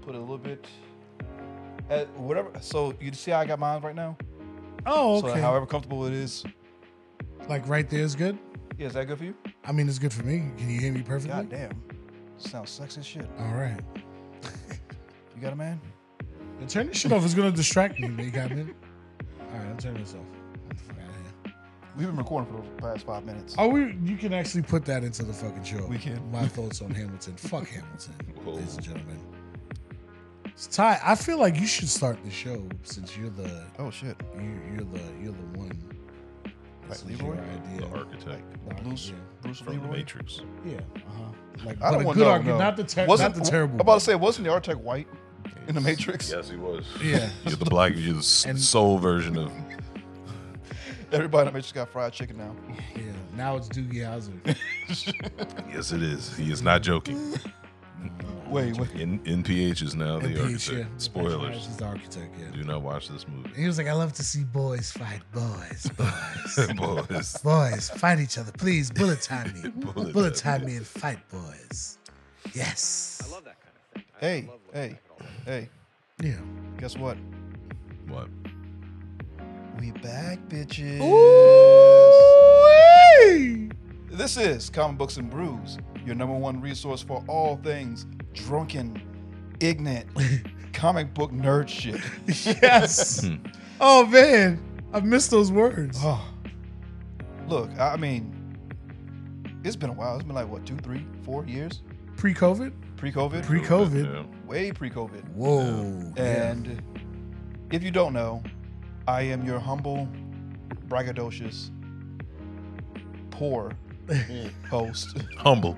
put it a little bit at whatever. So you see how I got mine right now? Oh, So okay. however comfortable it is. Like right there is good? Yeah, is that good for you? I mean, it's good for me. Can you hear me perfectly? God damn. Sounds sexy as shit. All right. You got a man? Turn this shit off. It's going to distract me, man. All right, I'll turn this off. Get the fuck out of here. We've been recording for the past 5 minutes. Oh, you can actually put that into the fucking show. We can. My thoughts on Hamilton. Fuck Hamilton, ladies and gentlemen. Ty, I feel like you should start the show since you're the Oh shit. you're the one. This Right, is Leroy? your idea. The architect Bruce from the Leroy? Matrix. Yeah. Like, I but don't a want good no, argument, no. not the terrible. I'm about to say, wasn't the architect white in the Matrix? Yes, he was. Yeah. You're the black. You're the soul version of. Everybody in the Matrix got fried chicken now. Yeah. Now it's Doogie Howser. Yes, it is. He is not joking. Wait. NPH is now the NPH, architect. yeah. Spoilers. He's the architect. Yeah. Do not watch this movie. He was like, I love to see boys fight boys. Boys. Boys, fight each other. Please, bullet time me. Bullet Bullet time time me and fight boys. Yes. I love that kind of thing. Hey. Yeah. Guess what? What? We back, bitches. Ooh-wee! This is Comic Books and Brews, your number one resource for all things drunken, ignorant, comic book nerd shit. Yes. Oh, man. I've missed those words. Oh. Look, I mean, it's been a while. It's been like, what, 2, 3, 4 years? Pre-COVID? Pre-COVID? Pre-COVID. Yeah. Way pre-COVID. Whoa. And if you don't know, I am your humble, braggadocious, poor host. Humble.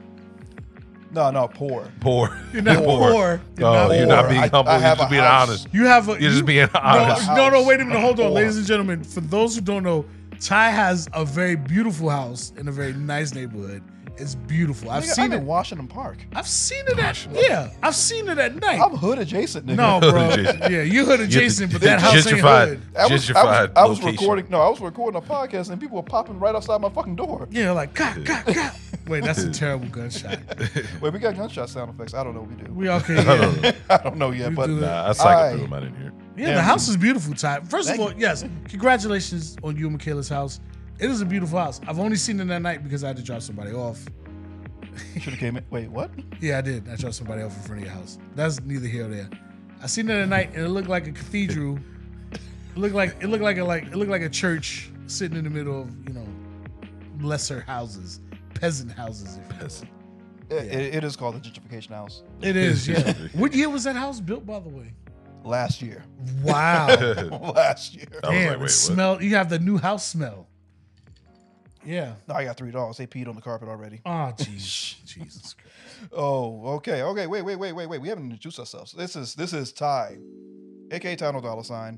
No, poor. Poor. You're not poor. You're not being humble. I You're have just a being house. honest. You have a. You're just being honest. No, wait a minute. Hold on, Poor. ladies and gentlemen. For those who don't know, Ty has a very beautiful house in a very nice neighborhood. It's beautiful. I've Nigga, seen I'm it. in Washington Park. I've seen it at. Yeah, I've seen it at night. I'm hood adjacent, nigga. No, bro. adjacent. Yeah, you hood adjacent, but that house ain't gentrified. hood. I was location. recording a podcast and people were popping right outside my fucking door. Yeah, like God. Wait, that's a terrible gunshot. Wait, we got gunshot sound effects. I don't know what we do. We okay? Yeah, I don't know yet, You but do that. Nah, I cycled through them. I didn't hear. yeah. Damn. The house is beautiful, Ty. First of Thank all, yes, congratulations on you and Michaela's house. It is a beautiful house. I've only seen it at night because I had to drop somebody off. should have came in. Wait, what? Yeah, I did. I dropped somebody off in front of your house. That's neither here nor there. I seen it at night, and it looked like a cathedral. It looked like a church sitting in the middle of lesser houses, peasant houses. If you will. It is called the gentrification house. It is. Yeah. What year was that house built, by the way? Last year. Wow. Last year. I was Damn. like, It wait, smell. You have the new house smell. Yeah. No, I got $3. They peed on the carpet already. Oh, jeez. Jesus Christ. Oh, okay. Wait. We haven't introduced ourselves. This is Ty, aka Ty No Dollar Sign,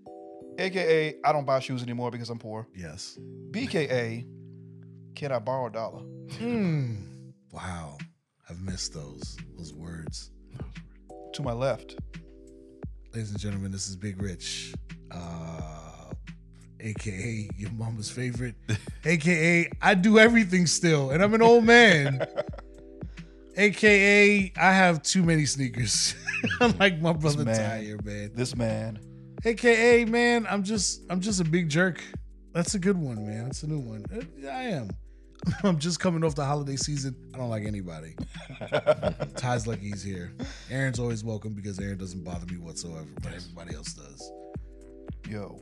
aka I don't buy shoes anymore because I'm poor. Yes. BKA, can I borrow $1? Wow. I've missed those words. To my left. Ladies and gentlemen, this is Big Rich, aka your mama's favorite, aka I do everything still, and I'm an old man, aka I have too many sneakers, like my brother Ty here, man. This man. AKA man, I'm just a big jerk. That's a good one, man. That's a new one. I am. I'm just coming off the holiday season. I don't like anybody. Ty's lucky he's here. Aaron's always welcome because Aaron doesn't bother me whatsoever, but everybody else does. Yo.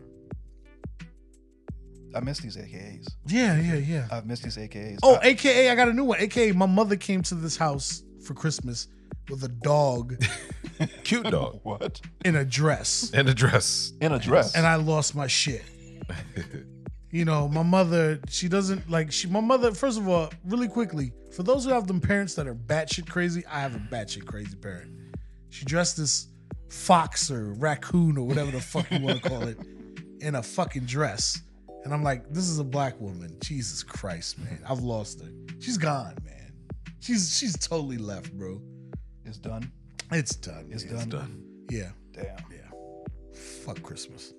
I miss these AKAs. Yeah. I've missed these AKAs. Oh, AKA, I got a new one. AKA, my mother came to this house for Christmas with a dog Cute dog. What? in a dress. And a dress. In a dress. And I lost my shit. You know, my mother, she doesn't like, my mother, first of all, really quickly, for those who have them parents that are batshit crazy, I have a batshit crazy parent. She dressed this fox or raccoon or whatever the fuck you want to call it in a fucking dress. And I'm like, this is a black woman. Jesus Christ, man. I've lost her. She's gone, man. She's totally left, bro. It's done. It's done. It's man. done. Done. Yeah. Damn. Yeah. Fuck Christmas.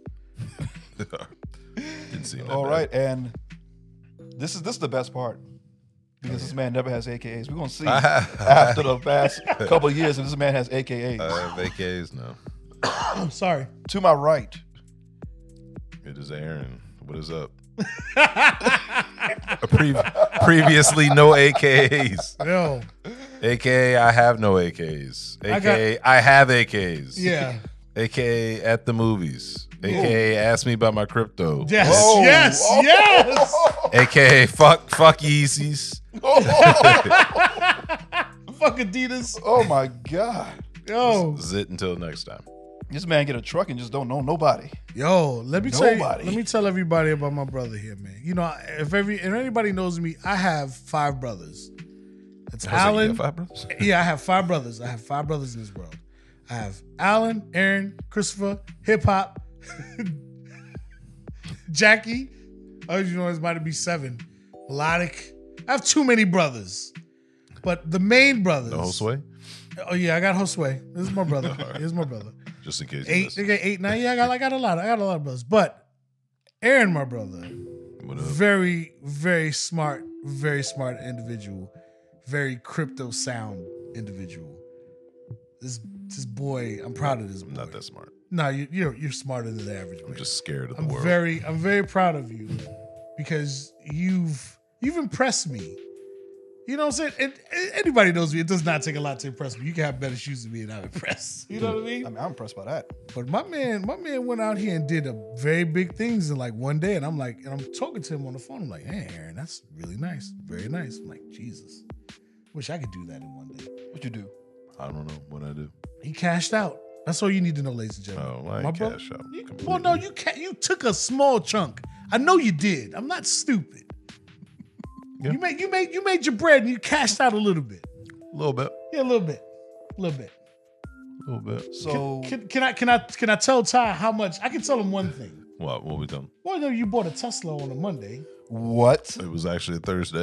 Didn't see that. All bad. right, and this is the best part. because this man never has AKAs. We're gonna see after the past couple of years if this man has AKAs. AKAs, no. I'm sorry. To my right, It is Aaron. What is up? Previously, no AKAs. Yo. AKA, I have no AKs. AKA, I have AKs. Yeah. AKA, at the movies. AKA, ask me about my crypto. Yes. Oh. Yes. Oh. Yes. AKA, fuck Yeezys. Fuck Adidas. oh my God, Yo. Zit until next time. this man get a truck and just don't know nobody. Yo, let me tell you, Nobody. let me tell everybody about my brother here, man. You know, if anybody knows me, I have 5 brothers. It's I was like, you Alan. got 5 brothers? Yeah, I have 5 brothers. I have 5 brothers in this world. I have Alan, Aaron, Christopher, Hip Hop, Jackie. Oh, you know, it might be 7. Melodic. I have too many brothers. But the main brothers. No Josue? Oh yeah, I got Josue. This is my brother. Here's my brother. Just in case. you 8. missed. Okay, 8, 9. Yeah, I got a lot of brothers. But Aaron, my brother, What up? very, very smart individual, very crypto sound individual. This boy, I'm proud of this boy. I'm not that smart. No, you're smarter than the average I'm man. just scared of the I'm world. very proud of you because you've impressed me. You know what I'm saying? Anybody knows me. It does not take a lot to impress me. You can have better shoes than me, and I'm impressed. You know what I mean? I mean, I'm impressed by that. But my man went out here and did a very big things in like one day, and I'm talking to him on the phone. I'm like, hey, Aaron, that's really nice, very nice. I'm like, Jesus, wish I could do that in one day. What you do? I don't know what I do. He cashed out. That's all you need to know, ladies and gentlemen. Oh, I ain't cash out. Well, no, you took a small chunk. I know you did. I'm not stupid. Yeah. You made your bread and you cashed out a little bit. A little bit. Yeah, a little bit. A little bit. So Can I tell Ty how much? I can tell him one thing. What we done? Well, no, you bought a Tesla on a Monday. what? It was actually a Thursday.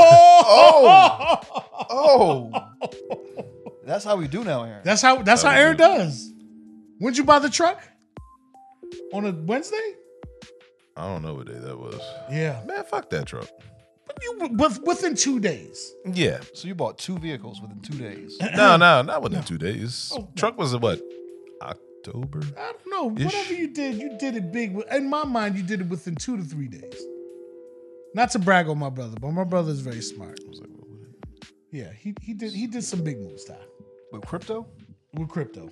Oh, Oh, that's how we do now, Aaron. That's how Aaron does. When'd you buy the truck? On a Wednesday? I don't know what day that was. Yeah. Man, fuck that truck. But within 2 days. Yeah. So you bought 2 vehicles within 2 days. No, not within 2 days. Oh, no. Truck was what? October? I don't know. Ish. Whatever you did it big. In my mind, you did it within 2 to 3 days. Not to brag on my brother, but my brother is very smart. I was like, what would it? Yeah, he did some big moves, Ty, With crypto? with crypto.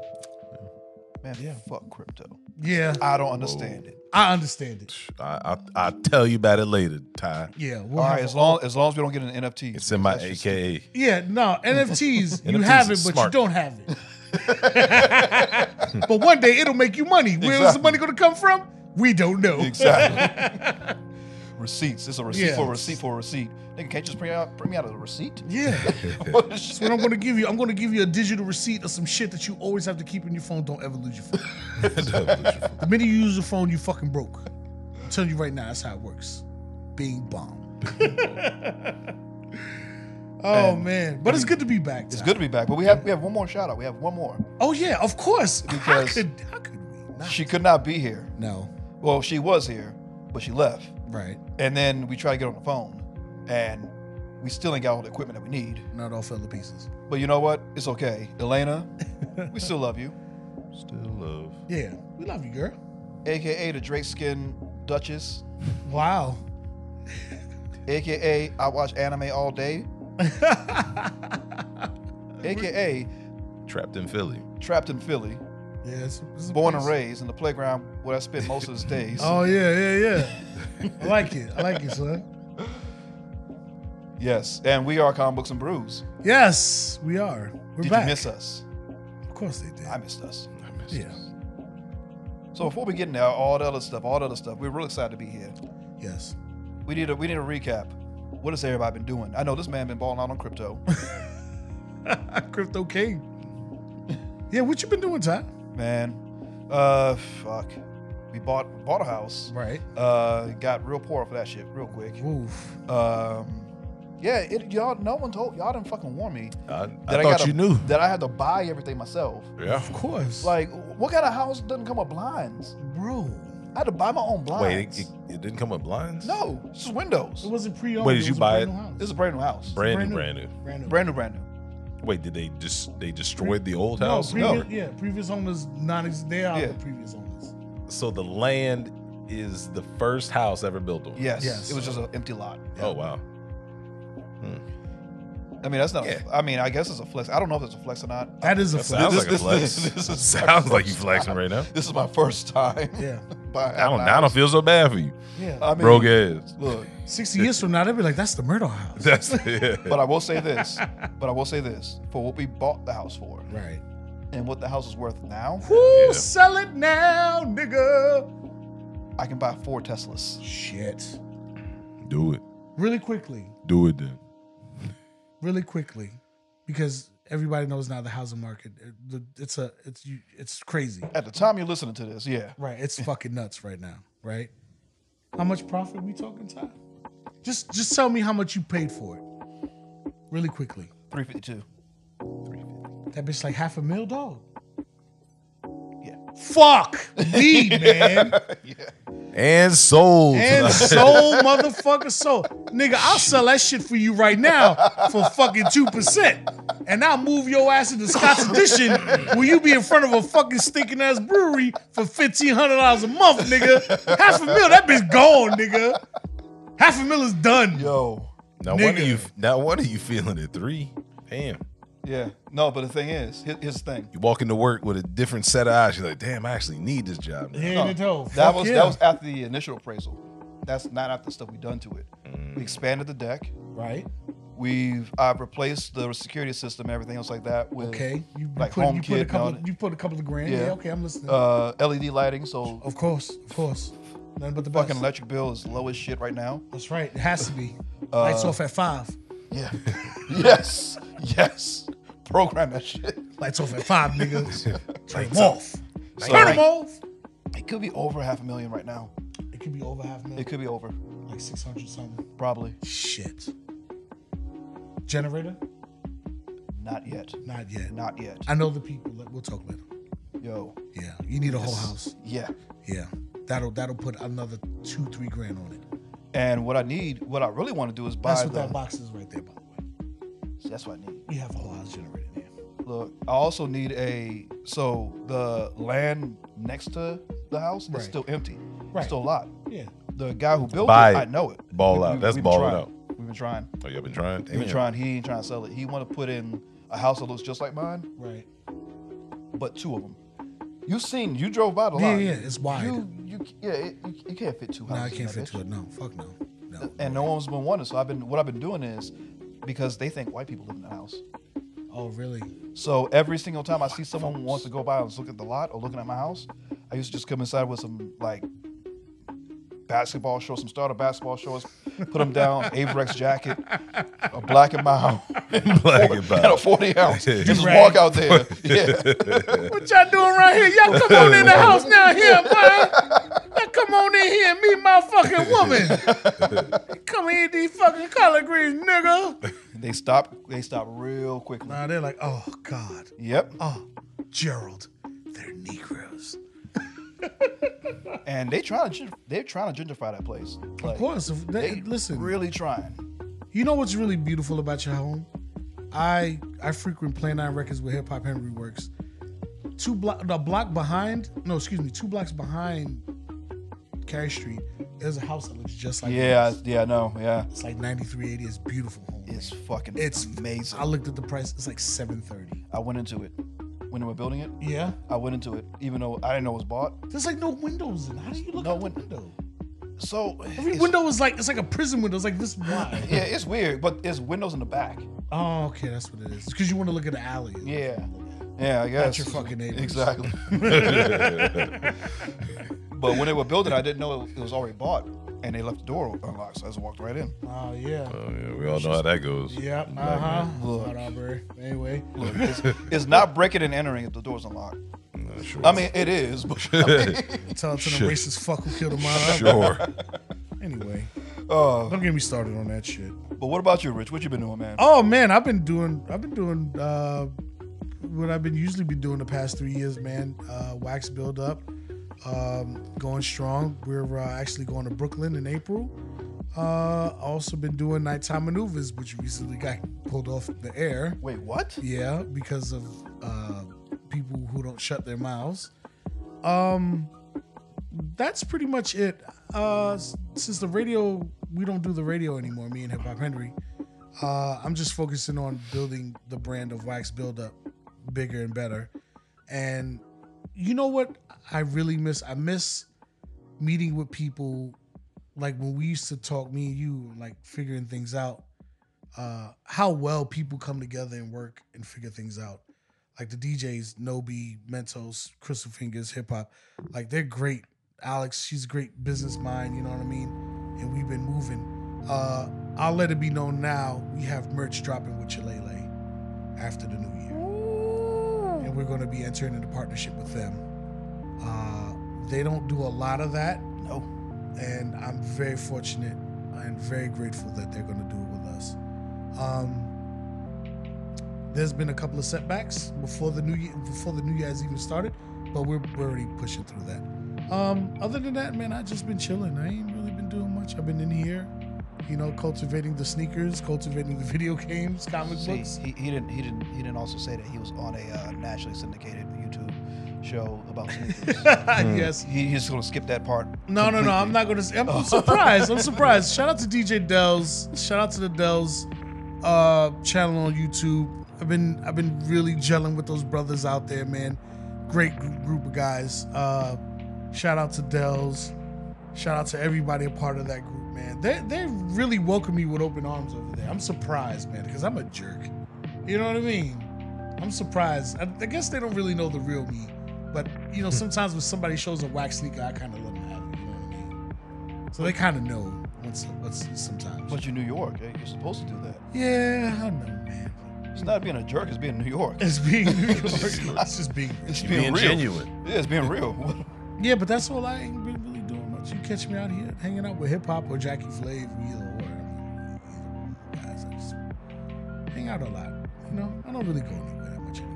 Man, Yeah. fuck crypto. Yeah, I don't understand it. I understand it. I'll tell you about it later, Ty. Yeah, All we'll right, have as long as we don't get an NFT. It's in my That's just- AKA. Yeah, no, NFTs, you NFTs have it, is but smart. you don't have it. But one day it'll make you money. Where's the Exactly. money going to come from? We don't know. Exactly. Receipts. It's a receipt Yeah. for a receipt for a receipt. Nigga, can't you just print me out a receipt? Yeah. What the That's shit? what I'm going to give you. I'm going to give you a digital receipt of some shit that you always have to keep in your phone. Don't ever lose your phone. The minute you use your phone, you fucking broke. I'm telling you right now, that's how it works. Bing bong. Oh And- man, but it's good to be back. It's Ty. good to be back, but we have one more shout out. We have one more. Oh yeah, of course. Because how could we not? She could not be here. No, Well, she was here, but she left. right. And then we tried to get on the phone, and we still ain't got all the equipment that we need. Not all fell to pieces. But you know what? It's okay. Elena, we still love you. Still love. Yeah, we love you, girl. AKA the Drake Skin Duchess. Wow. AKA I watch anime all day. AKA Trapped in Philly. trapped in Philly, Yeah, it's a born place. and raised in the playground where I spent most of the days. Oh yeah. I like it, son. Yes, and we are Comic Books and Brews. Yes, we are. We're Did back. you miss us? Of course they did. I missed us. I miss Yeah. this. So before we get into all the other stuff, we're real excited to be here. Yes. We need a recap. What has everybody been doing? I know this man been balling out on crypto. Crypto King. Yeah, what you been doing, Ty? Man, fuck. We bought a house. Right. Got real poor for that shit real quick. Oof. Yeah, y'all. No one told y'all didn't fucking warn me I that thought gotta- you knew. that I had to buy everything myself. Yeah. Of course. Like, what kind of house doesn't come with blinds? bro. I had to buy my own blinds. Wait, it didn't come with blinds? No, it's just windows. It wasn't pre-owned. Wait, did it you was a buy brand it? new house. This is a brand new house. Brand new. Brand new. Brand new. Wait, did they destroyed the old No, house? previous owners they are Yeah. the previous owners. So the land is the first house ever built on. Yes. It was just an empty lot. Oh wow. I mean, that's not. Yeah. I mean, I guess it's a flex. I don't know if it's a flex or not. That is a That flex. sounds like a This- flex. this is Sounds my like you first flexing time. right now. This is my first time. Yeah, I don't feel so bad for you. yeah. I mean, Broke ass. Look, 60 years from now, they'll be like, "That's the Murdoch house." That's but I will say this. For what we bought the house for, Right. and what the house is worth now, Woo, Yeah. sell it now, nigga. I can buy 4 Teslas. Shit. Do it. Really quickly, because everybody knows now the housing market. It's crazy. At the time you're listening to this, yeah, Right. It's fucking nuts right now. Right. How much profit we talking, Ty? Just tell me how much you paid for it. Really quickly. 352. That bitch like $500,000, dog. Yeah. Fuck me, man. And sold. And sold, motherfucker, sold. Nigga, I'll sell that shit for you right now for fucking 2%. And I'll move your ass into Scott's Edition where you be in front of a fucking stinking ass brewery for $1,500 a month, nigga. $500,000, that bitch gone, nigga. $500,000 is done. Yo. Now what are you feeling at 3? Damn. Yeah. No, but the thing is, here's the thing. You walk into work with a different set of eyes. You're like, damn, I actually need this job now. Hand it toe. That Fuck was yeah. that was after the initial appraisal. That's not after the stuff we done to it. We expanded the deck. Right. I've replaced the security system, everything else like that with Okay. You like put HomeKit a and couple. all that. You put a couple of grand. Yeah. Yeah. Okay, I'm listening. LED lighting, so Of course. Nothing but the fucking best. electric bill is low as shit right now. That's right. It has to be. Lights off at 5. Yeah. yes. Program that shit. Lights off at 5, niggas. Turn them Lights up. off. So, Turn them off. It could be over $500,000 right now. It could be over $500,000. It could be over, Like 600 something. probably. Shit. Generator? Not yet. Not yet. Not yet. I know the people. We'll talk later. Yo. Yeah. You need a whole house. Yeah. Yeah. That'll put another 2-3 grand on it. And what I really want to do is buy That's what that box is right there, by the way. That's what I need. We have a whole house generator there. Look, I also need the land next to the house Right. is still empty. Right. It's still a lot. Yeah. The guy who built Buy it, it. I know it. Ball out. That's we've been balling trying. out. We've been trying. Oh, y'all been trying? We've been Damn. trying. He ain't trying to sell it. He want to put in a house that looks just like mine, Right. but 2 of them. You drove by the Yeah, lot. yeah. It's wide. You can't fit 2 houses. No, I in can't that fit bitch. to it. No. Fuck no. No. And no one's been wanting. So what I've been doing is because they think white people live in the house. Oh, really? So every single time I see someone who wants to go by and look at the lot or looking at my house, I used to just come inside with some like basketball shorts, some starter basketball shorts, put them down, Averex jacket, a Black and Mild, Black and Mild. and a 40 ounce. Just Right. walk out there. Yeah. What y'all doing right here? Y'all come on in the house now here, boy. Y'all come on in here and meet my fucking woman. Come here, these fucking collard greens, nigga. They stop real quickly. Nah, they're like, oh, God. Yep. Oh, Gerald, they're Negroes. And they're trying to gentrify that place. Like, Of course. they Listen, really trying. you know what's really beautiful about your home? I frequent Play 9 Records where Hip Hop Henry works. 2 blocks behind Carey Street, there's a house that looks just like this. Yeah, I know. Yeah. It's like 9380. It's a beautiful home. It's fucking It's amazing. I looked at the price. It's like $730. I went into it when they were building it. Yeah. I went into it, even though I didn't know it was bought. There's like no windows in. How do you look out the window? So Every it's- window is like, it's like a prison window. It's like this wide. Yeah, it's weird, but there's windows in the back. Oh, okay, that's what it is. Because you want to look at the alley. Yeah. Yeah, I guess. your fucking neighbors. Exactly. But when they were building, I didn't know it was already bought, and they left the door unlocked, so I just walked right in. Oh, yeah. Oh, yeah, we all know how that goes. Yep. Black man. Not Aubrey. Anyway. Look, it's not breaking and entering if the door's unlocked. Not sure. I mean, it is, but I mean, Tell it to the Shit. racist fuck who killed a mom. Sure. Anyway. uh, Don't get me started on that shit. but what about you, Rich? What you been doing, man? Oh man, I've been doing what I've been usually been doing the past 3 years, man. Wax build up. Going strong. We're actually going to Brooklyn in April. Also been doing Nighttime Maneuvers, which recently got pulled off the air. Wait, what? Yeah, because of people who don't shut their mouths. That's pretty much it. Since the radio, we don't do the radio anymore, me and Hip Hop Henry. I'm just focusing on building the brand of Wax Build Up bigger and better. And you know what I really miss? I miss meeting with people, like when we used to talk, me and you, like figuring things out. How well people come together and work and figure things out. Like the DJs, Nobi, Mentos, Crystal Fingers, Hip Hop, like they're great. Alex, she's a great business mind, you know what I mean? And we've been moving. I'll let it be known now, we have merch dropping with Chilele after the new year. And we're going to be entering into partnership with them. They don't do a lot of that. No. And I'm very fortunate and very grateful that they're going to do it with us. There's been a couple of setbacks before the new year has even started, but we're already pushing through that. Other than that, man, I've just been chilling. I ain't really been doing much. I've been in here, you know, cultivating the sneakers, cultivating the video games, comic books. He didn't also say that he was on a nationally syndicated YouTube show about sneakers. Yes. He's just gonna skip that part. No. I'm not gonna. I'm surprised. I'm surprised. Shout out to DJ Dells. Shout out to the Dells channel on YouTube. I've been really gelling with those brothers out there, man. Great group of guys. Shout out to Dells. Shout out to everybody a part of that group, man. They really welcome me with open arms over there. I'm surprised, man, because I'm a jerk. You know what I mean? I'm surprised. I guess they don't really know the real me. But, you know, sometimes when somebody shows a wax sneaker, I kind of let them have it. You know what I mean? So they kind of know what's sometimes. But you're New York. You're supposed to do that. Yeah, I know, man. It's not being a jerk. It's being New York. It's being New York. It's just being It's real. being real. genuine. Yeah, it's being real. Yeah, but that's all. I ain't been really doing much. You catch me out here hanging out with hip hop or Jackie Flav, either guys. I just hang out a lot. You know, I don't really go anywhere that much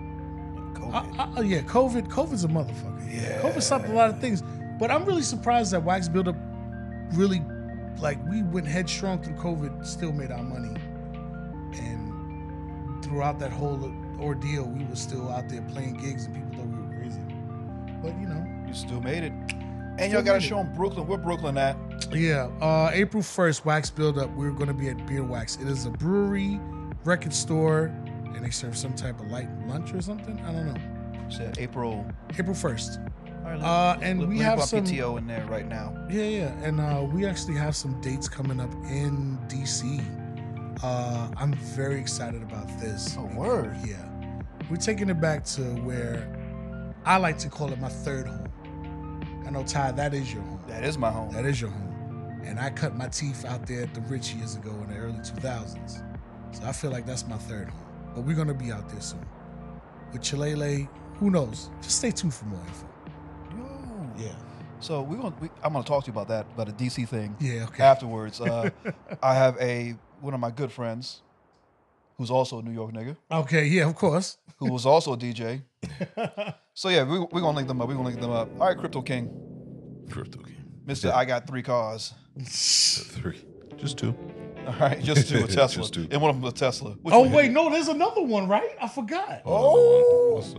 anymore. COVID's a motherfucker. Yeah. COVID stopped a lot of things. But I'm really surprised that Wax Build Up really, like, we went headstrong through COVID, still made our money. And throughout that whole ordeal, we were still out there playing gigs and people thought we were crazy. But, you know. You still made it. And y'all got a show in Brooklyn. Where Brooklyn at? Yeah. April 1st, Wax Build Up. We're going to be at Beer Wax. It is a brewery, record store, and they serve some type of light lunch or something. I don't know. You said April 1st. All right, And we let me have put some PTO in there right now. Yeah. And we actually have some dates coming up in DC. I'm very excited about this. Oh, word. Yeah. We're taking it back to where I like to call it my third home. I know, Ty, that is your home. That is my home. That is your home. And I cut my teeth out there at the Rich years ago in the early 2000s. So I feel like that's my third home. But we're going to be out there soon. With Chilele, who knows? Just stay tuned for more info. Yo. Yeah. So I'm gonna talk to you about that, about a DC thing. Yeah, okay. Afterwards, I have one of my good friends, who's also a New York nigga, Okay, yeah, of course. who was also a DJ. So yeah, we're gonna link them up. All right, Crypto King, Crypto King. Mr. I got 3 cars. 3. Just 2. All right, just 2 a Tesla, Just 2. and one of them a Tesla. Which Oh, one? wait, no, there's another one, right? I forgot. What's,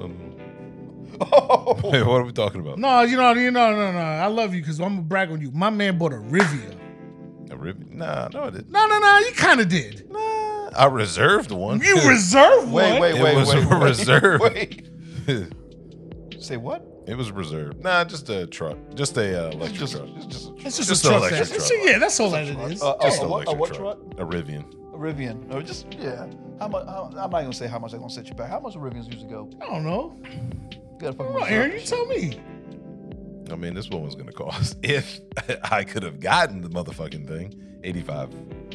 Oh, Wait, what are we talking about? No. I love you because I'm going to brag on you. My man bought a Rivian. A Rivian? Nah, no, I didn't. No, you kind of did. Nah, I reserved one. You reserved one. wait, It was reserved. Wait. Say what? It was reserved. Nah, just a truck. Just a electric truck. It's just Just a an truck. electric That's- truck. Yeah, that's all that it is. Just a an what- a electric what truck? A Rivian. A Rivian. Or just, yeah. I'm not gonna say how much they're gonna set you back. How much do Rivians usually go? I don't know. You gotta fucking Come on, reserve Aaron, that you shit. tell me. I mean, this one was going to cost, if I could have gotten the motherfucking thing, $85.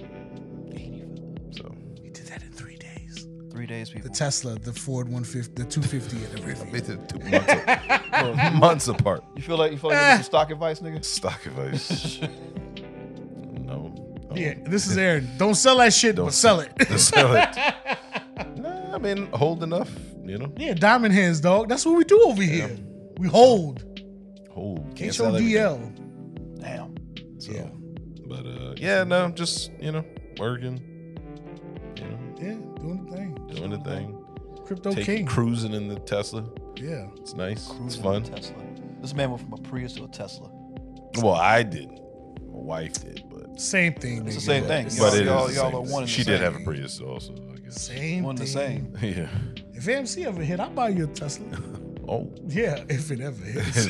So, He did that in 3 days. 3 days, people. The Tesla, the Ford 150, the 250, and the I Rivian. made it 2 months, months apart. You feel like you getting some stock advice, nigga? Stock advice. No. Yeah, this is Aaron. Don't sell that shit, but sell it. Sell it. Nah, I mean, hold enough, you know? Yeah, diamond hands, dog. That's what we do over here. We hold. Oh, can't sell everything. HODL. Damn. So, Yeah. But no, just working. Yeah, doing the thing. Doing the thing. Crypto king. Cruising in the Tesla. Yeah. It's nice. Cruising It's fun. in a Tesla. This man went from a Prius to a Tesla. Well, I didn't. My wife did, but Same thing. It's the nigga. same thing. It's but the it y'all- is. y'all the are same one and thing. She the did same. have a Prius also, I guess. Same One and the thing. same. Yeah. If AMC ever hit, I'll buy you a Tesla. Oh. Yeah, if it ever hits.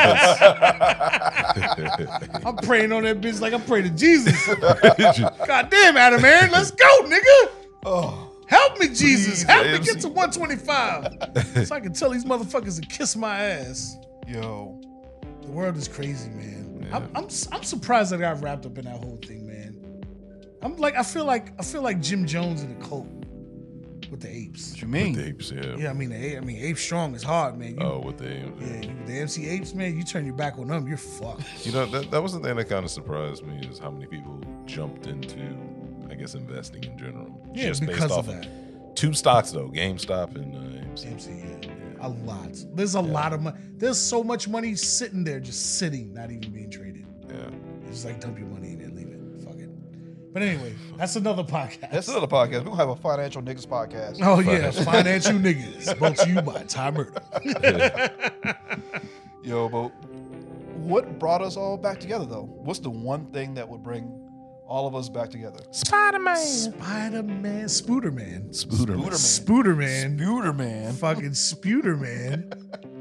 I'm praying on that bitch like I pray to Jesus. God damn, Adam Aaron, let's go, nigga. Oh, Help me, Jesus. Please, Help me AMC. get to 125 so I can tell these motherfuckers to kiss my ass. yo. The world is crazy, man. Yeah. I'm surprised that I got wrapped up in that whole thing, man. I feel like Jim Jones in a cult with the apes. What you mean? With the apes, yeah. Yeah, I mean ape strong is hard, man. You, Oh, with the apes. yeah, the MC apes, man. You turn your back on them, you're fucked. That was the thing that kind of surprised me is how many people jumped into, I guess, investing in general. Yeah, Just based because off of that. two stocks though, GameStop and AMC. MC, yeah. A lot. There's a lot of money. There's so much money sitting there, just sitting, not even being traded. Yeah. It's just like dump your money in there, leave it. Fuck it. But anyway, that's another podcast. That's another podcast. We're gonna have a financial niggas podcast. Oh yeah, financial niggas. Brought to you by Ty Murdoch. Yo, but what brought us all back together though? What's the one thing that would bring all of us back together? Spider-Man, Spooderman, Spooderman. Spooderman, Spooderman. fucking Spooderman.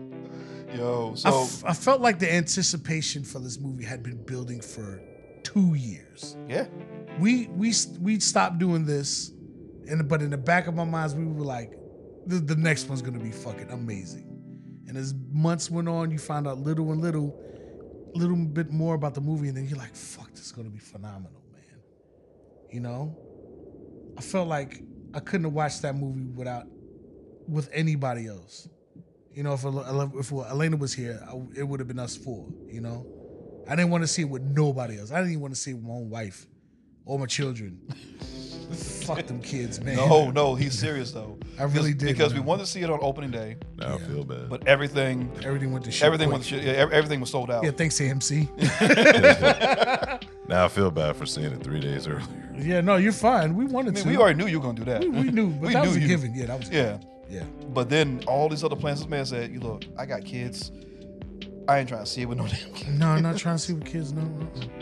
Yo, so I felt like the anticipation for this movie had been building for 2 years. yeah. We stopped doing this, but in the back of my minds, we were like, the next one's gonna be fucking amazing. And as months went on, you found out little bit more about the movie, and then you're like, fuck, this is gonna be phenomenal, man. You know? I felt like I couldn't have watched that movie with anybody else. You know, if Elena was here, it would have been us four, you know? I didn't want to see it with nobody else. I didn't even want to see it with my own wife or my children. Fuck them kids, man. No, he's serious though. I really did. Because we wanted to see it on opening day, Now I feel bad. but everything Everything went to shit. everything quick. was everything was sold out. Yeah, thanks to MC. Now I feel bad for seeing it 3 days earlier. Yeah, no, you're fine. We I wanted mean, to. we already knew you were gonna do that. we knew, but we that knew was a you- given. Yeah, that was a Yeah. given. Yeah. But then all these other plans, this man said, "You look, I got kids. I ain't trying to see it with no damn kids." No, I'm not trying to see what kids know.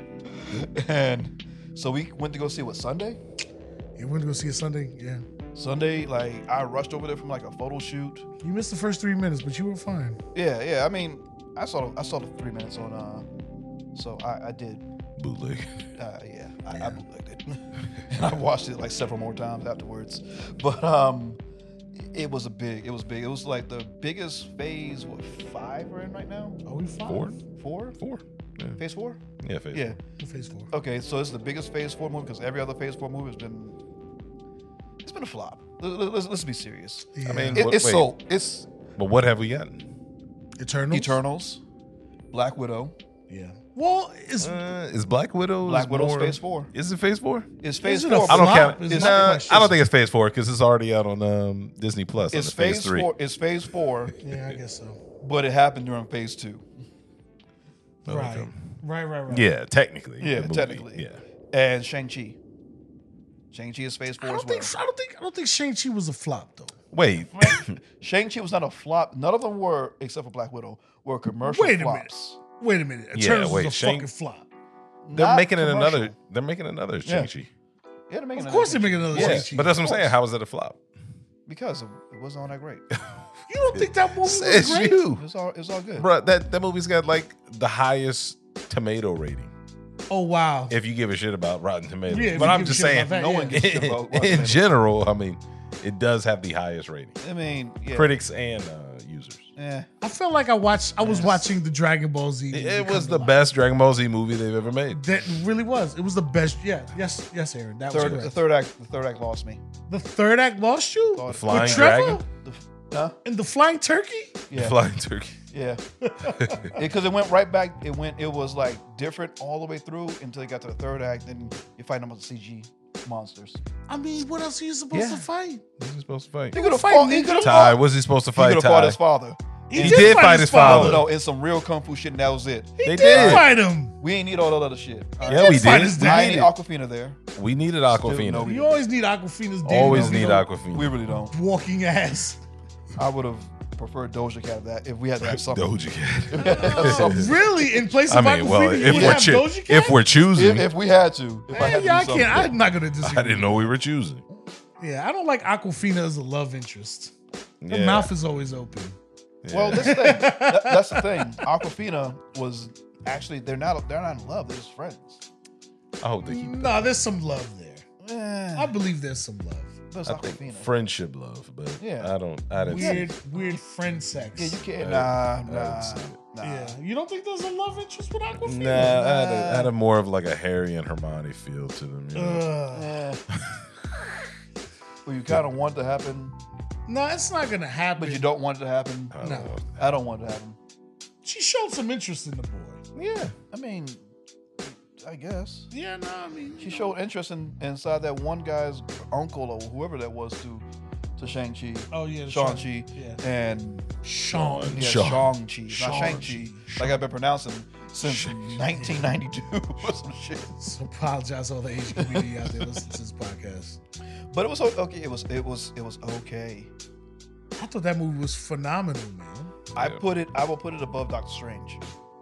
And so we went to go see it Sunday. You went to go see it Sunday? Yeah. Sunday, like I rushed over there from like a photo shoot. You missed the first 3 minutes, but you were fine. Yeah. I mean, I saw the 3 minutes on. So I did. Bootleg. I bootlegged it, and I watched it like several more times afterwards. But it was big. It was like the biggest phase. What 5 we're in right now? Are we fine? 4? 4. Yeah. Phase 4? Yeah, phase Yeah. Phase 4. Okay, so it's the biggest Phase 4 movie because every other Phase 4 movie has been. It's been a flop. Let's be serious. Yeah. I mean, It's wait, sold. It's but what have we gotten? Eternals? Eternals, Black Widow. Yeah. Well, it's Is Black Widow? Black Widow's Phase 4. Is it phase 4? It's Phase Is it 4. a I don't flop? count. Is It. my Nah, question. I don't think it's phase 4 because it's already out on Disney Plus. It's on phase Phase 3. 4. It's Phase 4, yeah, I guess so. but it happened during Phase 2. Right. Right. Yeah, technically. Yeah, the movie. technically. Yeah. And Shang-Chi. Shang-Chi is Phase 4 I as don't well. think I don't think Shang-Chi was a flop though. Wait. Shang-Chi was not a flop. None of them were, except for Black Widow, were commercial Wait a minute. flops. Wait a minute. Yeah, Eternals wait, was a Shang- fucking flop. They're Not making it commercial. another. They're making another Yeah. Shang-Chi. Yeah, they're making Of course they're another making another Yeah, Shang-Chi. but that's what I'm Of saying. course. How is it a flop? because it wasn't all that great. You don't think that movie was It's great? you, It's all good. bro. That movie's got like the highest tomato rating. Oh wow. If you give a shit about Rotten Tomatoes, Yeah, if but you I'm give a just shit saying, about that, No yeah. one gives a shit about Rotten in Tomatoes. general, I mean, it does have the highest rating. I mean, yeah. Critics and users. Yeah. I felt like I was watching the Dragon Ball Z. movie It come was to the life. best Dragon Ball Z movie they've ever made. That really was. It was the best. Yeah. Yes, Aaron. That was The correct. third act lost me. The third act lost you? The The Flying With Trevor? Dragon, Huh? And the flying turkey? Yeah. Flying Turkey. Yeah. Because it went right back. It was like different all the way through until it got to the third act. Then you fight them with the CG monsters. I mean, what else are you supposed Yeah. to fight? Who's he supposed to fight? He could have fight fought. He ninja. could have Ty. fought. Was he supposed to He could fight have fought his Ty? father. He did fight his father. No, in some real kung fu shit, and that was it. He They did did. fight him. We ain't need all that other shit. All Yeah, we fight did. his We I ain't need needed, Aquafina there. we needed no, Aquafina. we You always need Aquafina's damn Always no, need Aquafina. We really don't. walking ass. I would have preferred Doja Cat that if we had to have something. Doja Cat. Really? In place I of mean, well, Aquafina, you would have Doja Cat? if we're choosing, If we had to. If I had to yeah, I do something. can't. I'm not gonna disagree. I didn't know we were choosing. Yeah, I don't like Aquafina as a love interest. Her Yeah. mouth is always open. Well, this thing. That's the thing. Aquafina was actually they're not in love. They're just friends. I hope they keep. No, there's some love there. I Eh, believe there's some love. that's I Aquafina. think friendship love, but Yeah. I didn't see it. Weird friend sex. Yeah, you can't. I Nah. didn't see it. Yeah, you don't think there's a love interest with Aquafina? Nah, I had a more of like a Harry and Hermione feel to them. You know? Eh. Well, you kind of want it to happen, No, it's not gonna happen. but you don't want it to happen. I don't no. know. I don't want it to happen. She showed some interest in the boy. Yeah, I mean, I guess Yeah, no, I mean, she showed interest inside that one guy's uncle or whoever that was to Shang-Chi. oh yeah, the Shang-Chi. Yeah, And Sean. yeah, Sean. Shang-Chi, not Shang-Chi. Shang-Chi. Like I've been pronouncing since 1992 or some shit. So apologize to all the Asian community out there listening to this podcast. But it was okay. It was okay. I thought that movie was phenomenal, man. I will put it above Doctor Strange.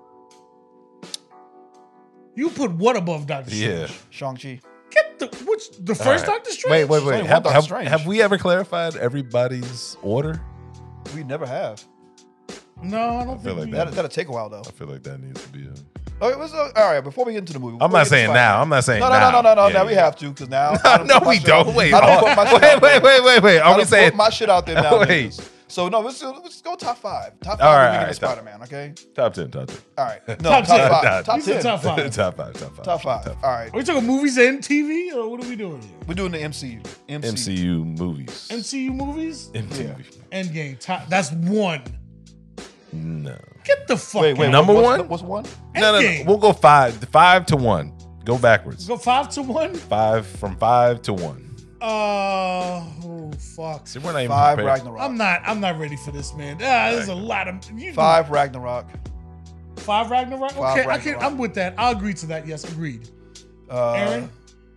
You put what above Doctor yeah. Strange? Shang-Chi. Get the first right. Doctor Strange? Wait. only one Have, Doctor Strange. have we ever clarified everybody's order? We never have. No, I don't feel think like we- that- That'll take a while though. I feel like that needs to be. Okay, all right. Before we get into the movie, I'm before we not get saying to now. Spider-Man- I'm not saying No, now. no. Yeah, Now we yeah. have to because now. I don't No, put my we shit don't. out- Wait, I don't put my shit out there. wait. I Are we don't saying put my shit out there now? Wait. niggas. So no, let's go top five. Top All five. right, All all right, right, Spider-Man. Okay. top 10? All right. No, Top top 10. five. Top You said 10. top five. Top five. Top five. All right. Are we talking movies and TV, or what are we doing here? We're doing the MCU. MCU movies. MCU movies? MCU. Endgame. Top. That's one. No. Get the fuck Wait. out. Number what's, one? What's one? No. Endgame. We'll go 5 to 1. Go backwards. Go 5-1. 5 to 1. Oh fuck. See, we're not even Five prepared. Ragnarok. I'm not ready for this, man. There's a lot of Five Ragnarok. 5 Ragnarok. Okay, Five I can. Ragnarok. I'm with that. I'll agree to that. Yes, agreed. Aaron,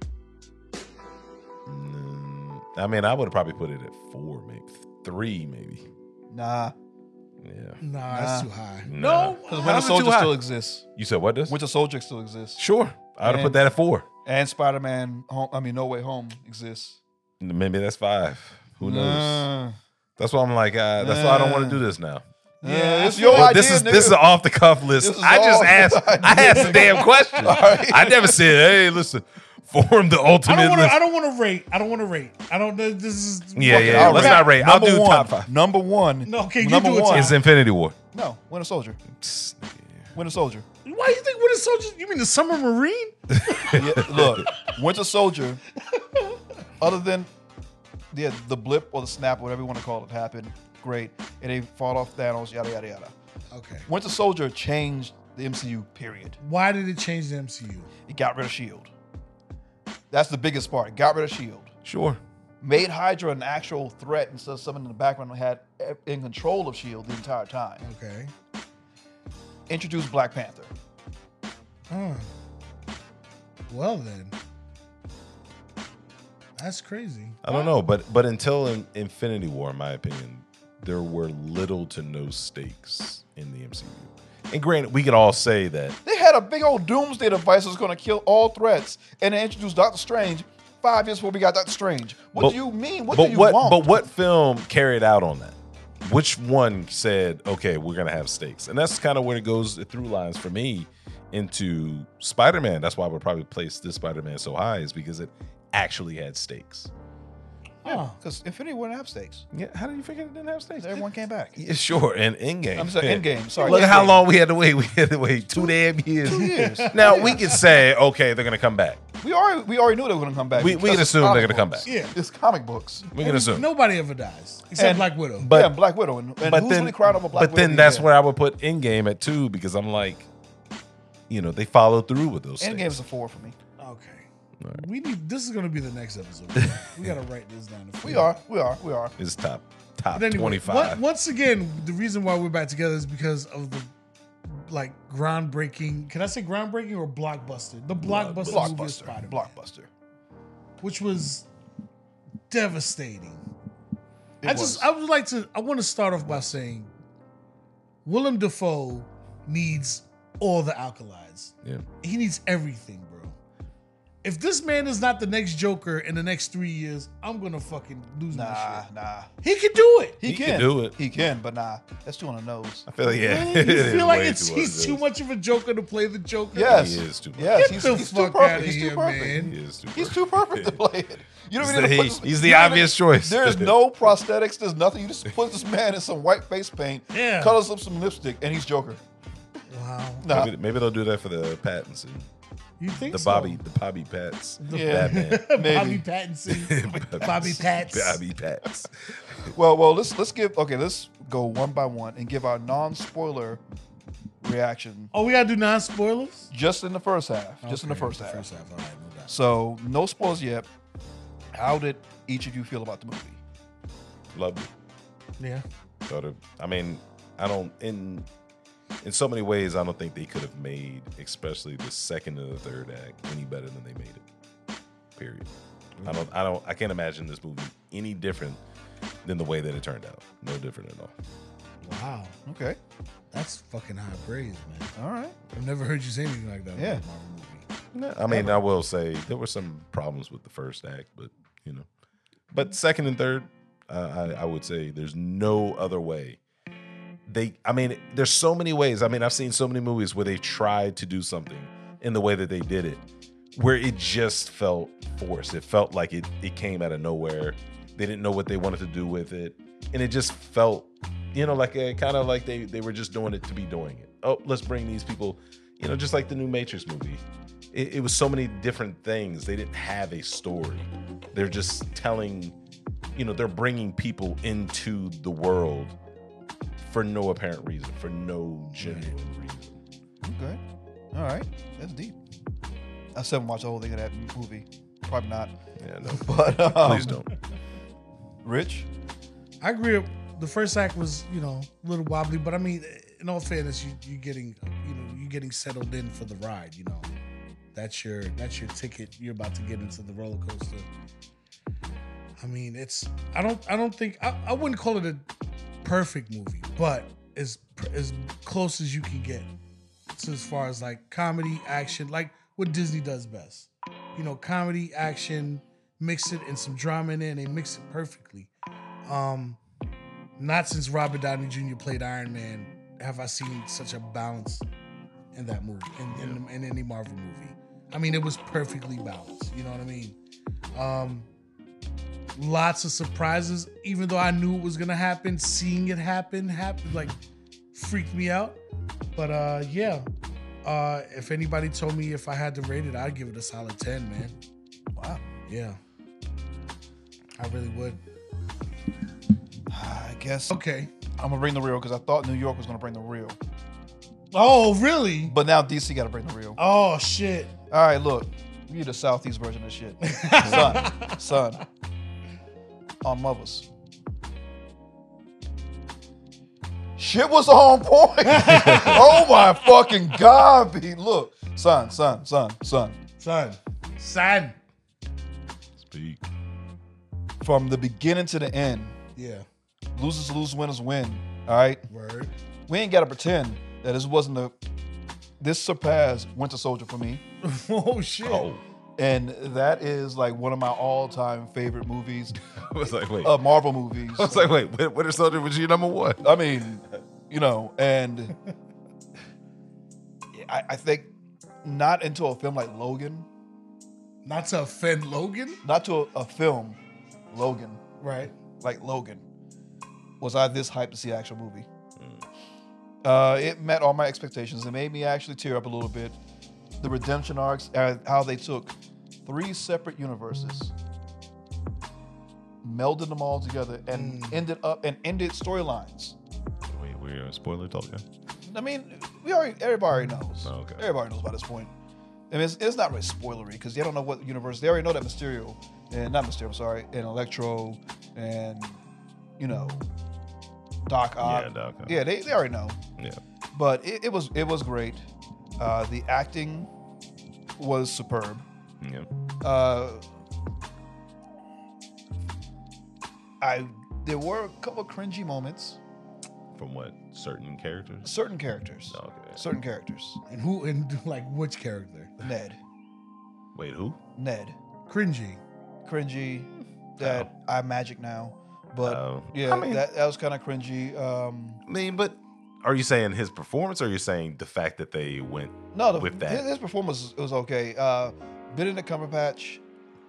I mean, I would have probably put it at 4, maybe 3, maybe. Nah. Yeah. nah, that's too high. Nah. No, Because How's Winter it too Soldier high? still exists. You said what does? Winter Soldier still exists. Sure. I'd have put that at 4. And Spider-Man, No Way Home exists. Maybe that's 5. Who knows? Nah. That's why I'm like, that's why I don't want to do this now. Yeah, it's I your feel- idea. This is nigga. an off the cuff list. This is I just all asked. your idea, I asked the nigga. damn question. right. I never said, "Hey, listen, form the ultimate list." I don't want to rate. I don't want to rate. I don't. This is. Yeah, Okay, yeah. I'll Let's rate. not rate. I'll Number do one. top 5. Number one. No, okay, you number do it, one. Tom. It's Infinity War. No, Winter Soldier. Winter Soldier. Why do you think Winter Soldier? You mean the Summer Marine? Yeah, look, Winter Soldier. Other than the blip or the snap, whatever you want to call it, happened. Great, and they fought off Thanos. Yada yada yada. Okay. Winter Soldier changed the MCU. Period. Why did it change the MCU? It got rid of Shield. That's the biggest part. It got rid of Shield. Sure. Made Hydra an actual threat instead of someone in the background who had in control of Shield the entire time. Okay. Introduced Black Panther. Huh. Well then, that's crazy. I don't know, but until Infinity War, in my opinion, there were little to no stakes in the MCU. And granted, we could all say that. They had a big old doomsday device that was going to kill all threats, and they introduced Doctor Strange 5 years before we got Doctor Strange. What do you mean? What do you want? But what film carried out on that? Which one said, okay, we're going to have stakes? And that's kind of where it goes through lines for me into Spider-Man. That's why I would probably place this Spider-Man so high, is because it actually had stakes. Huh. Because Infinity War didn't have stakes. Yeah, how do you figure it didn't have stakes? Everyone came back. Yeah, sure, and Endgame. I'm sorry, Endgame. Sorry, Look at how Endgame. long we had to wait. We had to wait 2 damn years. 2 years. Now we could say, okay, they're gonna come back. We already knew they were going to come back. We because can it's assume they're comic gonna come books. back. Yeah. It's comic books. We can assume. Nobody ever dies except And- Black Widow. But- Yeah, and Black Widow. And But who's then, really crying over Black Widow? but then being that's dead? where I would put Endgame at 2, because I'm like, they followed through with those. Endgame's Things. a 4 for me. Okay. This is gonna be the next episode. We gotta write this down. We are. It's top But anyway, 25. once again, the reason why we're back together is because of the groundbreaking. Can I say groundbreaking or blockbuster? The blockbuster movie of Spider-Man, Blockbuster. which was devastating. It was. I want to start off by saying Willem Dafoe needs all the alkalides. Yeah. He needs everything, bro. If this man is not the next Joker in the next 3 years, I'm gonna fucking lose my shit. Nah. He can do it. He can do it. He can, but nah. That's too on the nose. I feel like, yeah. Really? it You is feel like way he's too much of a Joker to play the Joker? Yes. He is too much. Yes, Get the he's fuck too outta perfect. He's here, too perfect. man. He is too He's perfect. too perfect to play it. You don't He's even the- need to he's put the you don't even- obvious choice. There's no prosthetics. There's nothing. You just put this man in some white face paint, Yeah. colors up some lipstick, and he's Joker. Wow. Nah. Maybe they'll do that for the Pattinson. You think The so? Bobby Pats. Yeah. Batman. Maybe. Bobby Pattinson. Bobby Pats. Bobby Pats. Well, let's go one by one and give our non-spoiler reaction Oh, we gotta do non-spoilers? just in the first half. Just in the Okay, first half. First half, all right, no doubt. So no spoilers yet. How did each of you feel about the movie? Loved it. Yeah. Thought it- I mean, I don't in so many ways I don't think they could have made, especially the second and the third act, any better than they made it. Period. I can't imagine this movie any different than the way that it turned out. No different at all. Wow. Okay. That's fucking high praise, man. All right. I've never heard you say anything like that Yeah. about a Marvel movie. I mean, I will say there were some problems with the first act, but but second and third, I would say there's no other way. There's so many ways. I mean, I've seen so many movies where they tried to do something in the way that they did it, where it just felt forced. It felt like it came out of nowhere. They didn't know what they wanted to do with it, and it just felt, like kind of like they were just doing it to be doing it. Oh, let's bring these people, just like the new Matrix movie. It was so many different things. They didn't have a story. They're just telling, they're bringing people into the world for no apparent reason, for no genuine reason. Okay. All right. That's deep. I still haven't watched the whole thing of that movie. Probably not. Yeah, no, But please don't. Rich? I agree. The first act was, a little wobbly, but I mean, in all fairness, you're getting settled in for the ride. That's your ticket. You're about to get into the roller coaster. I mean, I don't think I wouldn't call it a perfect movie, but as close as you can get. So as far as like comedy, action, like what Disney does best. Comedy, action, mix it and some drama in there, and they mix it perfectly. Not since Robert Downey Jr. played Iron Man have I seen such a balance in that movie, in any Marvel movie. I mean, it was perfectly balanced. You know what I mean? Lots of surprises, even though I knew it was gonna happen. Seeing it happen like freaked me out. But if anybody told me if I had to rate it, I'd give it a solid 10, man. Wow. Yeah, I really would. I guess Okay. I'm gonna bring the real because I thought New York was gonna bring the real, Oh, really? but now DC got to bring the real. Oh, shit. All right, look, we need the Southeast version of shit. son, on mothers. Shit was on point. Oh my fucking God, B. Look, son. Son. Speak. From the beginning to the end, Yeah. losers lose, winners win. All right, Word. we ain't got to pretend that this surpassed Winter Soldier for me. Oh, shit. Oh, And that is like one of my all-time favorite movies, I was like, wait. Marvel movies. I was like, wait. Winter Soldier was your number one? I mean, and I think not into a film like Logan, Not to offend Logan. not to a film, Logan, Right. like Logan, was I this hyped to see an actual movie. It met all my expectations. It made me actually tear up a little bit. The redemption arcs, how they took 3 separate universes, melded them all together, and ended storylines. Wait, we're spoiler talk now? I mean, everybody already knows. Oh, okay. Everybody knows by this point. I mean, it's not really spoilery because they don't know what universe. They already know that Mysterio, and not Mysterio, sorry, and Electro, and Doc Ock. Yeah, Doc Ock. Yeah, they already know. Yeah. But it was great. The acting was superb. Yeah. There were a couple of cringy moments. From what? Certain characters? Certain characters. Okay. Certain characters. And like which character? Ned. Wait, who? Ned. Cringy. Cringy. That I'm Magic now. But yeah, I mean, that was kind of cringy. I mean, but are you saying his performance or are you saying the fact that they went with that? His performance was okay. Benedict Cumberbatch.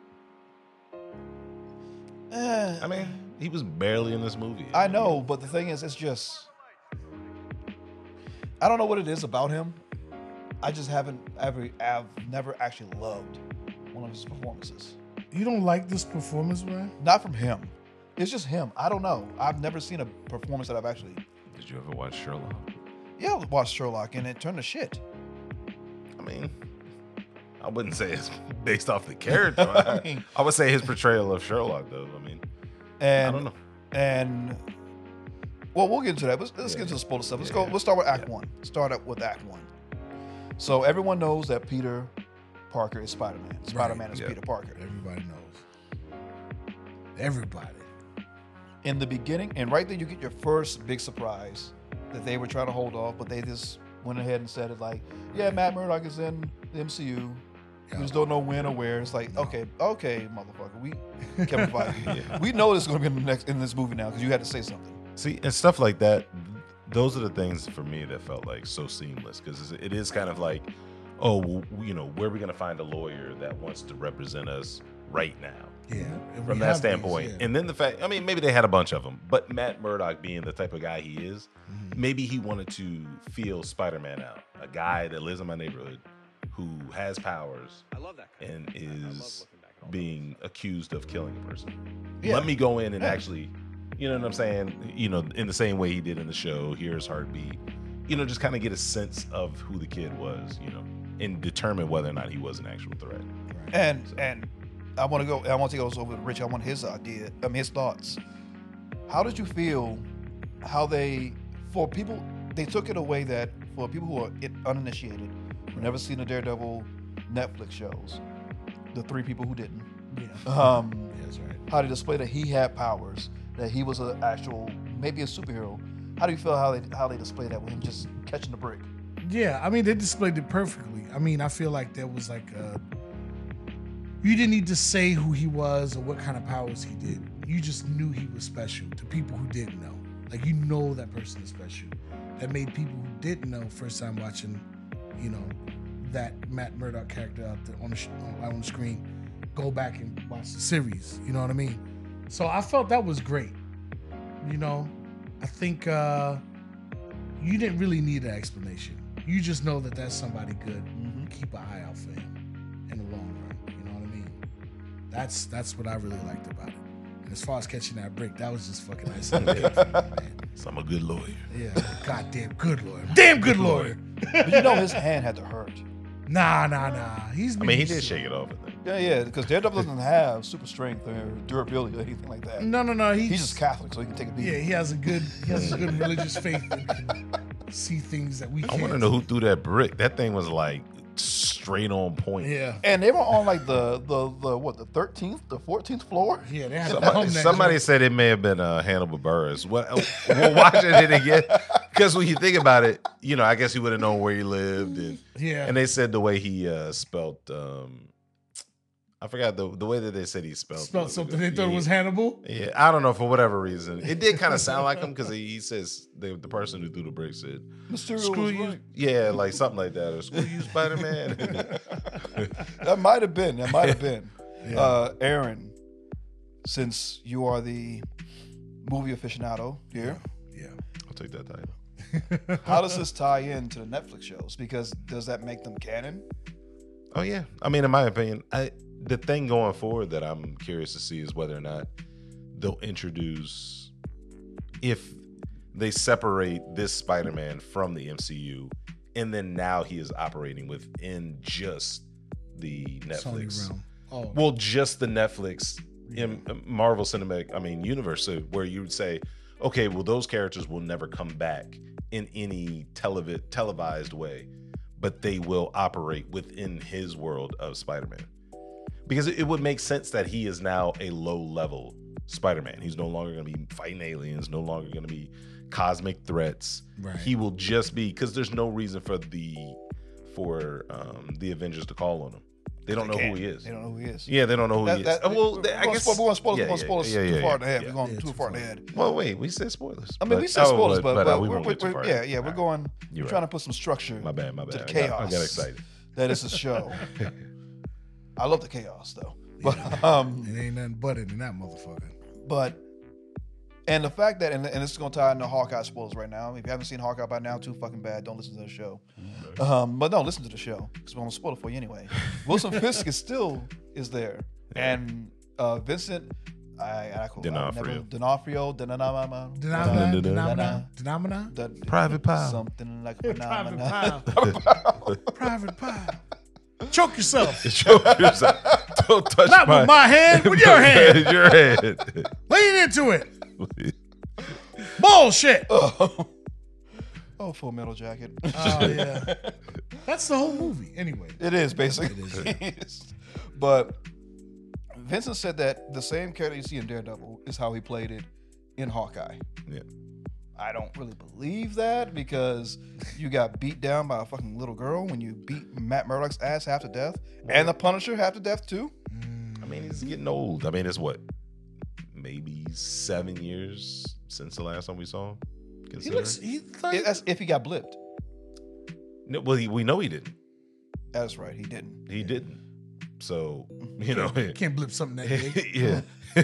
I mean, he was barely in this movie. I know, but the thing is, it's just I don't know what it is about him. I just I've never actually loved one of his performances. You don't like this performance, man? Not from him. It's just him. I don't know. I've never seen a performance that I've actually. Did you ever watch Sherlock? Yeah, I watched Sherlock and it turned to shit. I mean, I wouldn't say it's based off the character. I would say his portrayal of Sherlock, though. I mean, I don't know. And well, we'll get into that. Let's get into the spoiler stuff. Let's go. Let's start with Act One. Start up with Act One. So everyone knows that Peter Parker is Spider-Man. Spider-Man is Peter Parker. Everybody knows. Everybody. In the beginning, and right there, you get your first big surprise that they were trying to hold off, but they just went ahead and said it like, "Yeah, Matt Murdock is in the MCU. We just don't know when or where." It's like, okay, motherfucker, we Kevin Feige, we know this is going to be in this movie now because you had to say something. See, and stuff like that, those are the things for me that felt like so seamless because it is kind of like, oh, well, where are we going to find a lawyer that wants to represent us right now? Yeah. From that standpoint. And then the fact, I mean, maybe they had a bunch of them, but Matt Murdock being the type of guy he is, maybe he wanted to feel Spider-Man out. A guy that lives in my neighborhood who has powers and is being accused of killing a person. Yeah. Let me go in and actually, you know what I'm saying? In the same way he did in the show, hear his heartbeat, just kind of get a sense of who the kid was, and determine whether or not he was an actual threat. And I want to go over to Rich. I want his his thoughts. How did you feel? How they took it away that for people who are uninitiated, who never seen the Daredevil Netflix shows, the three people who didn't. Yeah. That's right. How they display that he had powers, that he was an actual maybe a superhero. How do you feel how they display that with him just catching the brick? Yeah, I mean they displayed it perfectly. I mean I feel like there was like you didn't need to say who he was or what kind of powers he did. You just knew he was special to people who didn't know. Like, that person is special. That made people who didn't know first time watching, that Matt Murdock character out there on the screen, go back and watch the series. You know what I mean? So I felt that was great. I think you didn't really need an explanation. You just know that that's somebody good. Keep an eye out for him in the long run. That's what I really liked about it. And as far as catching that break, that was just fucking nice. Man. So I'm a good lawyer. Yeah, goddamn good lawyer. Damn good lawyer. But his hand had to hurt. Nah. He did shake it off, I think. Yeah, because Daredevil doesn't have super strength or durability or anything like that. No. He's just Catholic, so he can take a beating. Yeah, he has a good religious faith and can see things that we can't. I want to know who threw that brick. That thing was like straight on point. Yeah. And they were on like the 13th, the 14th floor. Yeah, they had somebody said it may have been Hannibal Buress. We're watching it again because when you think about it, I guess he would have known where he lived, and they said the way he spelt. I forgot the way that they said he spelled something. They thought it was Hannibal. Yeah, I don't know, for whatever reason. It did kind of sound like him because he says the person who threw the brick said, "Screw you." Right. Yeah, like something like that, or "Screw you, Spider-Man." That might have been. Yeah. Aaron, since you are the movie aficionado here, yeah. I'll take that title. How does this tie into the Netflix shows? Because does that make them canon? Oh yeah, I mean, in my opinion, the thing going forward that I'm curious to see is whether or not they'll introduce, if they separate this Spider-Man from the MCU, and then now he is operating within just the Sony Netflix. realm. Oh, Well, just the Netflix in Marvel Cinematic, universe, so where you would say, okay, well, those characters will never come back in any televised way, but they will operate within his world of Spider-Man. Because it would make sense that he is now a low-level Spider-Man. He's no longer going to be fighting aliens, no longer going to be cosmic threats. Right. He will just be, because there's no reason for the Avengers to call on him. They don't know who he is. They don't know who he is. Yeah, they don't know who he is. I guess we're going to spoil us too far ahead. We're going Yeah, too far ahead. Well, wait, we said spoilers. I mean, we said spoilers, but we won't get too far. we're going. We're trying to put some structure. My bad. To the chaos. I got excited. That is a show. I love the chaos though, but it ain't nothing but it in that motherfucker. And the fact that, and this is going to tie into Hawkeye spoilers right now. If you haven't seen Hawkeye by now, too fucking bad. Don't listen to the show. But no, listen to the show because we're going to spoil it for you anyway. Wilson Fisk is there, and Vincent D'Onofrio. Private Pile. Something like Private phenomena. Pile. Private Pile. Choke yourself. Don't touch Not with my hand, with your hand. Your hand. Lean into it. Bullshit. Oh, Full Metal Jacket. Oh yeah, that's the whole movie. Anyway, It is basically. It is. But Vincent said that the same character you see in Daredevil is how he played it in Hawkeye. Yeah. I don't really believe that because you got beat down by a fucking little girl when you beat Matt Murdock's ass half to death and the Punisher half to death too. I mean, he's getting old. I mean, it's what? Maybe 7 years since the last time we saw him? he looks. That's if he got blipped. No, well, we know he didn't. That's right, he didn't. He didn't. So, you know. Can't blip something that big. Yeah.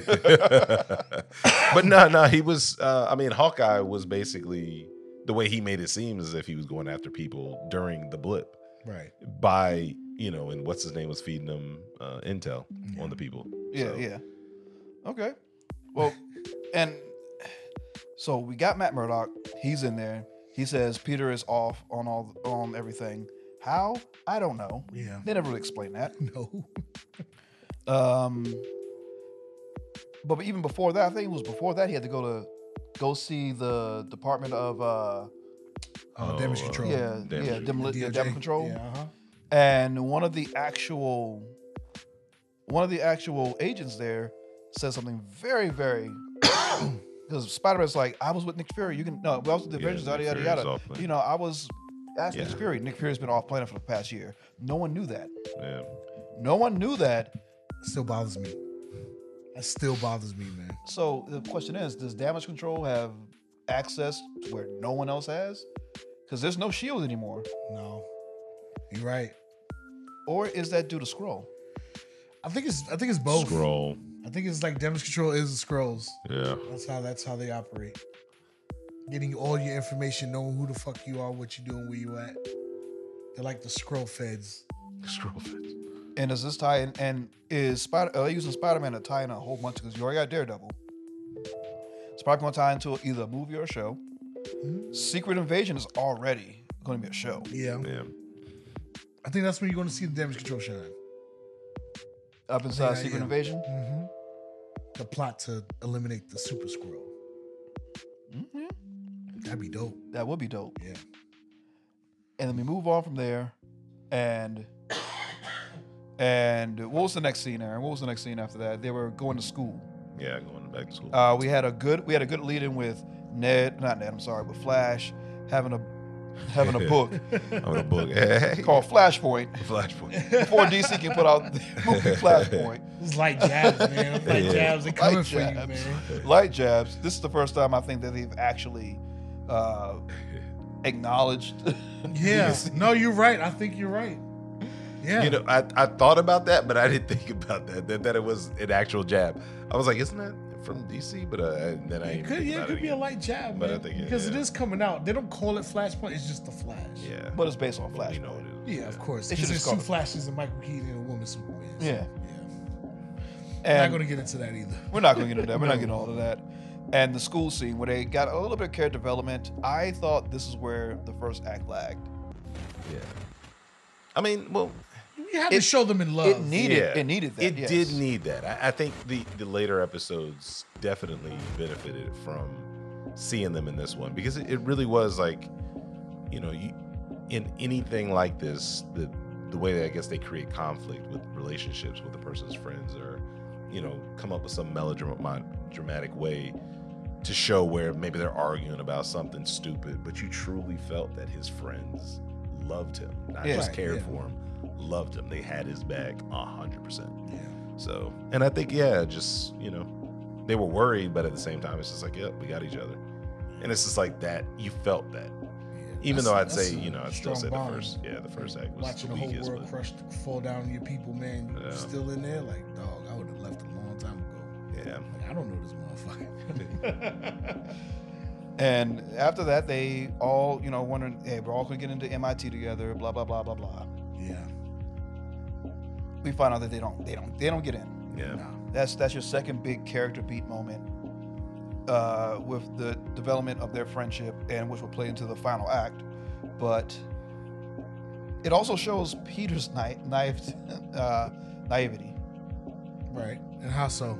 But no, he was, Hawkeye was basically, the way he made it seem as if he was going after people during the blip. Right. By, and what's his name was feeding them intel on the people. Yeah, So, yeah. Okay. Well, and so we got Matt Murdock. He's in there. He says Peter is off on everything. How? I don't know. Yeah. They never really explain that. No. But even before that, I think it was before that he had to go see the Department of Damage control. damage control. Yeah. Uh-huh. And one of the actual agents there says something very, very because Spider-Man's like, I was with Nick Fury. I was with the Avengers, yada yada yada. I was asked Nick Fury. Nick Fury's been off planet for the past year. No one knew that. Yeah. No one knew that. Still bothers me. That still bothers me, man. So the question is, does damage control have access where no one else has? Because there's no shield anymore. No. You're right. Or is that due to Skrull? I think it's both. Scroll. I think it's like damage control is the scrolls. Yeah. That's how they operate. Getting all your information, knowing who the fuck you are, what you're doing, where you at. They're like the scroll feds. Scroll fits. And does this tie in? And are they using Spider-Man to tie in a whole bunch? Because you already got Daredevil. It's probably going to tie into either a movie or a show. Mm-hmm. Secret Invasion is already going to be a show. Yeah. Yeah. I think that's when you're going to see the damage control shine. Up inside Secret Invasion? Mm-hmm. The plot to eliminate the Super Skrull. Mm-hmm. That'd be dope. That would be dope. Yeah. And then we move on from there. And what was the next scene, Aaron? What was the next scene after that? They were going to school. Yeah, going back to school. We had a good lead in with with Flash having a book On a book. called Flashpoint Flashpoint. before DC can put out the movie Flashpoint. It's light jabs, man. Light jabs. They're coming for you, man. Light jabs. This is the first time I think that they've actually acknowledged. Yeah. No, you're right. I think you're right. Yeah. I thought about that, but I didn't think about that it was an actual jab. I was like, isn't that from DC? But then I It could be a light jab, But man. I think because it is coming out. They don't call it Flashpoint. It's just the Flash. Yeah. But it's based on Flashpoint. You know it is. Yeah, of course. They Because should there's just two call it- Flashes and Michael Keaton and a woman Superman. So, Yeah. I'm not And going to get into that either. we're not going to get into that. We're not getting all of that. And the school scene where they got a little bit of character development. I thought this is where the first act lagged. Yeah. I mean, well, You had to show them in love. It needed that. It yes. did need that. I think the later episodes definitely benefited from seeing them in this one because it really was like, you know, in anything like this, the way that I guess they create conflict with relationships with the person's friends, or you know, come up with some melodramatic way to show where maybe they're arguing about something stupid, but you truly felt that his friends loved him, not just cared for him, loved him. They had his back 100%. Yeah. So, and I think, just, you know, they were worried, but at the same time, it's just like, yep, we got each other. And it's just like that, you felt that. Even though I'd say, you know, I'd still say the first act was watching the the whole weakest. world crush, fall down on your people, man. You're still in there, like, dog, I would have left a long time ago. Yeah. Like, I don't know this motherfucker. And after that, they all, you know, wondering, hey, we're all going to get into MIT together, blah, blah, blah, blah, blah. Yeah. We find out that they don't get in. Yeah. No. That's your second big character beat moment with the development of their friendship, and which will play into the final act. But it also shows Peter's naivety. Right. And how so?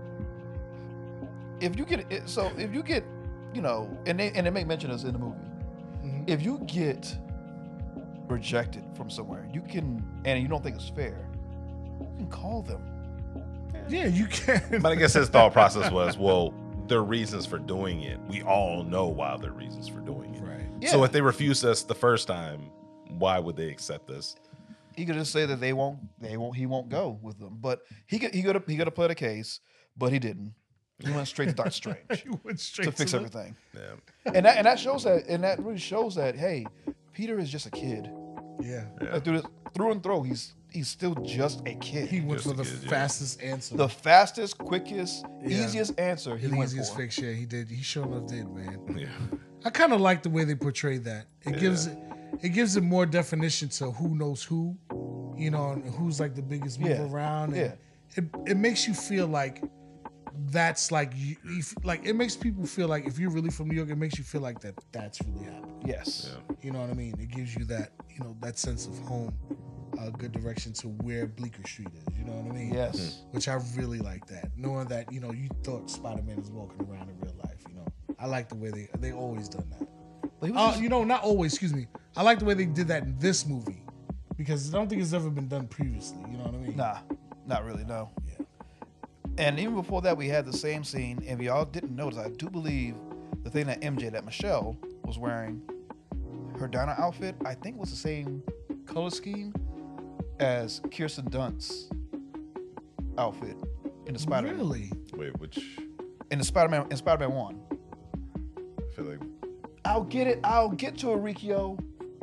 If you get, you know, and they make mention of this in the movie. Mm-hmm. If you get rejected from somewhere, you can, and you don't think it's fair, you can call them. Yeah, you can. But I guess his thought process was, well, their reasons for doing it, we all know why their reasons for doing it. Right. Yeah. So if they refused us the first time, why would they accept us? He could just say that he won't go with them. But he could have played a case, but he didn't. He went straight to Doctor Strange You went straight to fix the- everything. Yeah. And that shows that, and that really shows that, hey, Peter is just a kid. Yeah. Like, through and through, he's still just a kid. He went Just for a the kid, yeah. fastest answer. The fastest, quickest, Yeah. easiest answer he the went easiest for. fix, yeah, he did. He sure enough did, man. Yeah. I kind of like the way they portrayed that. It gives it more definition to who knows who, you know, and who's like the biggest move Yeah. around. Yeah. And it makes you feel like that's like like it makes people feel like if you're really from New York, it makes you feel like that's really happening. Yes. You know what I mean? It gives you that, you know, that sense of home, good direction to where Bleecker Street is. You know what I mean? Yes. Which I really like that. Knowing that, you know, you thought Spider-Man is walking around in real life. You know, I like the way they always done that. But he was just- You know, not always. Excuse me. I like the way they did that in this movie because I don't think it's ever been done previously. You know what I mean? Nah, not really, no. Yeah. And even before that, we had the same scene. And if y'all didn't notice, I do believe the thing that Michelle was wearing, her diner outfit, I think was the same color scheme as Kirsten Dunst's outfit in the Spider-Man. Really? Wait, which In Spider-Man 1. I feel like I'll get to it, Rikio.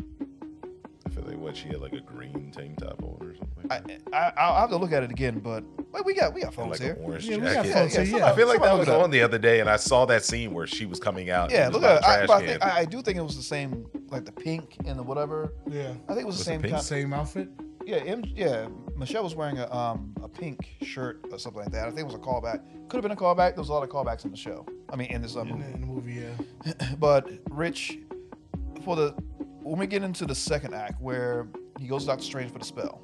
what she had like a green tank top on or something. I'll have to look at it again, but wait, we got And phones like here. an orange Yeah, we jacket. got phones here, somebody- yeah. I feel like that somebody was look it up. on the other day, and I saw that scene where she was coming out. Yeah, and it look was at by it. the I trash can. do think it was the same, like the pink and the whatever. Yeah. I think it was the Was it same pink? kind. Same outfit? Yeah. Michelle was wearing a pink shirt or something like that. I think it was a callback. Could have been a callback. There was a lot of callbacks in the show. I mean, in this movie. In the movie, yeah. But Rich, when we get into the second act where he goes to Doctor Strange for the spell,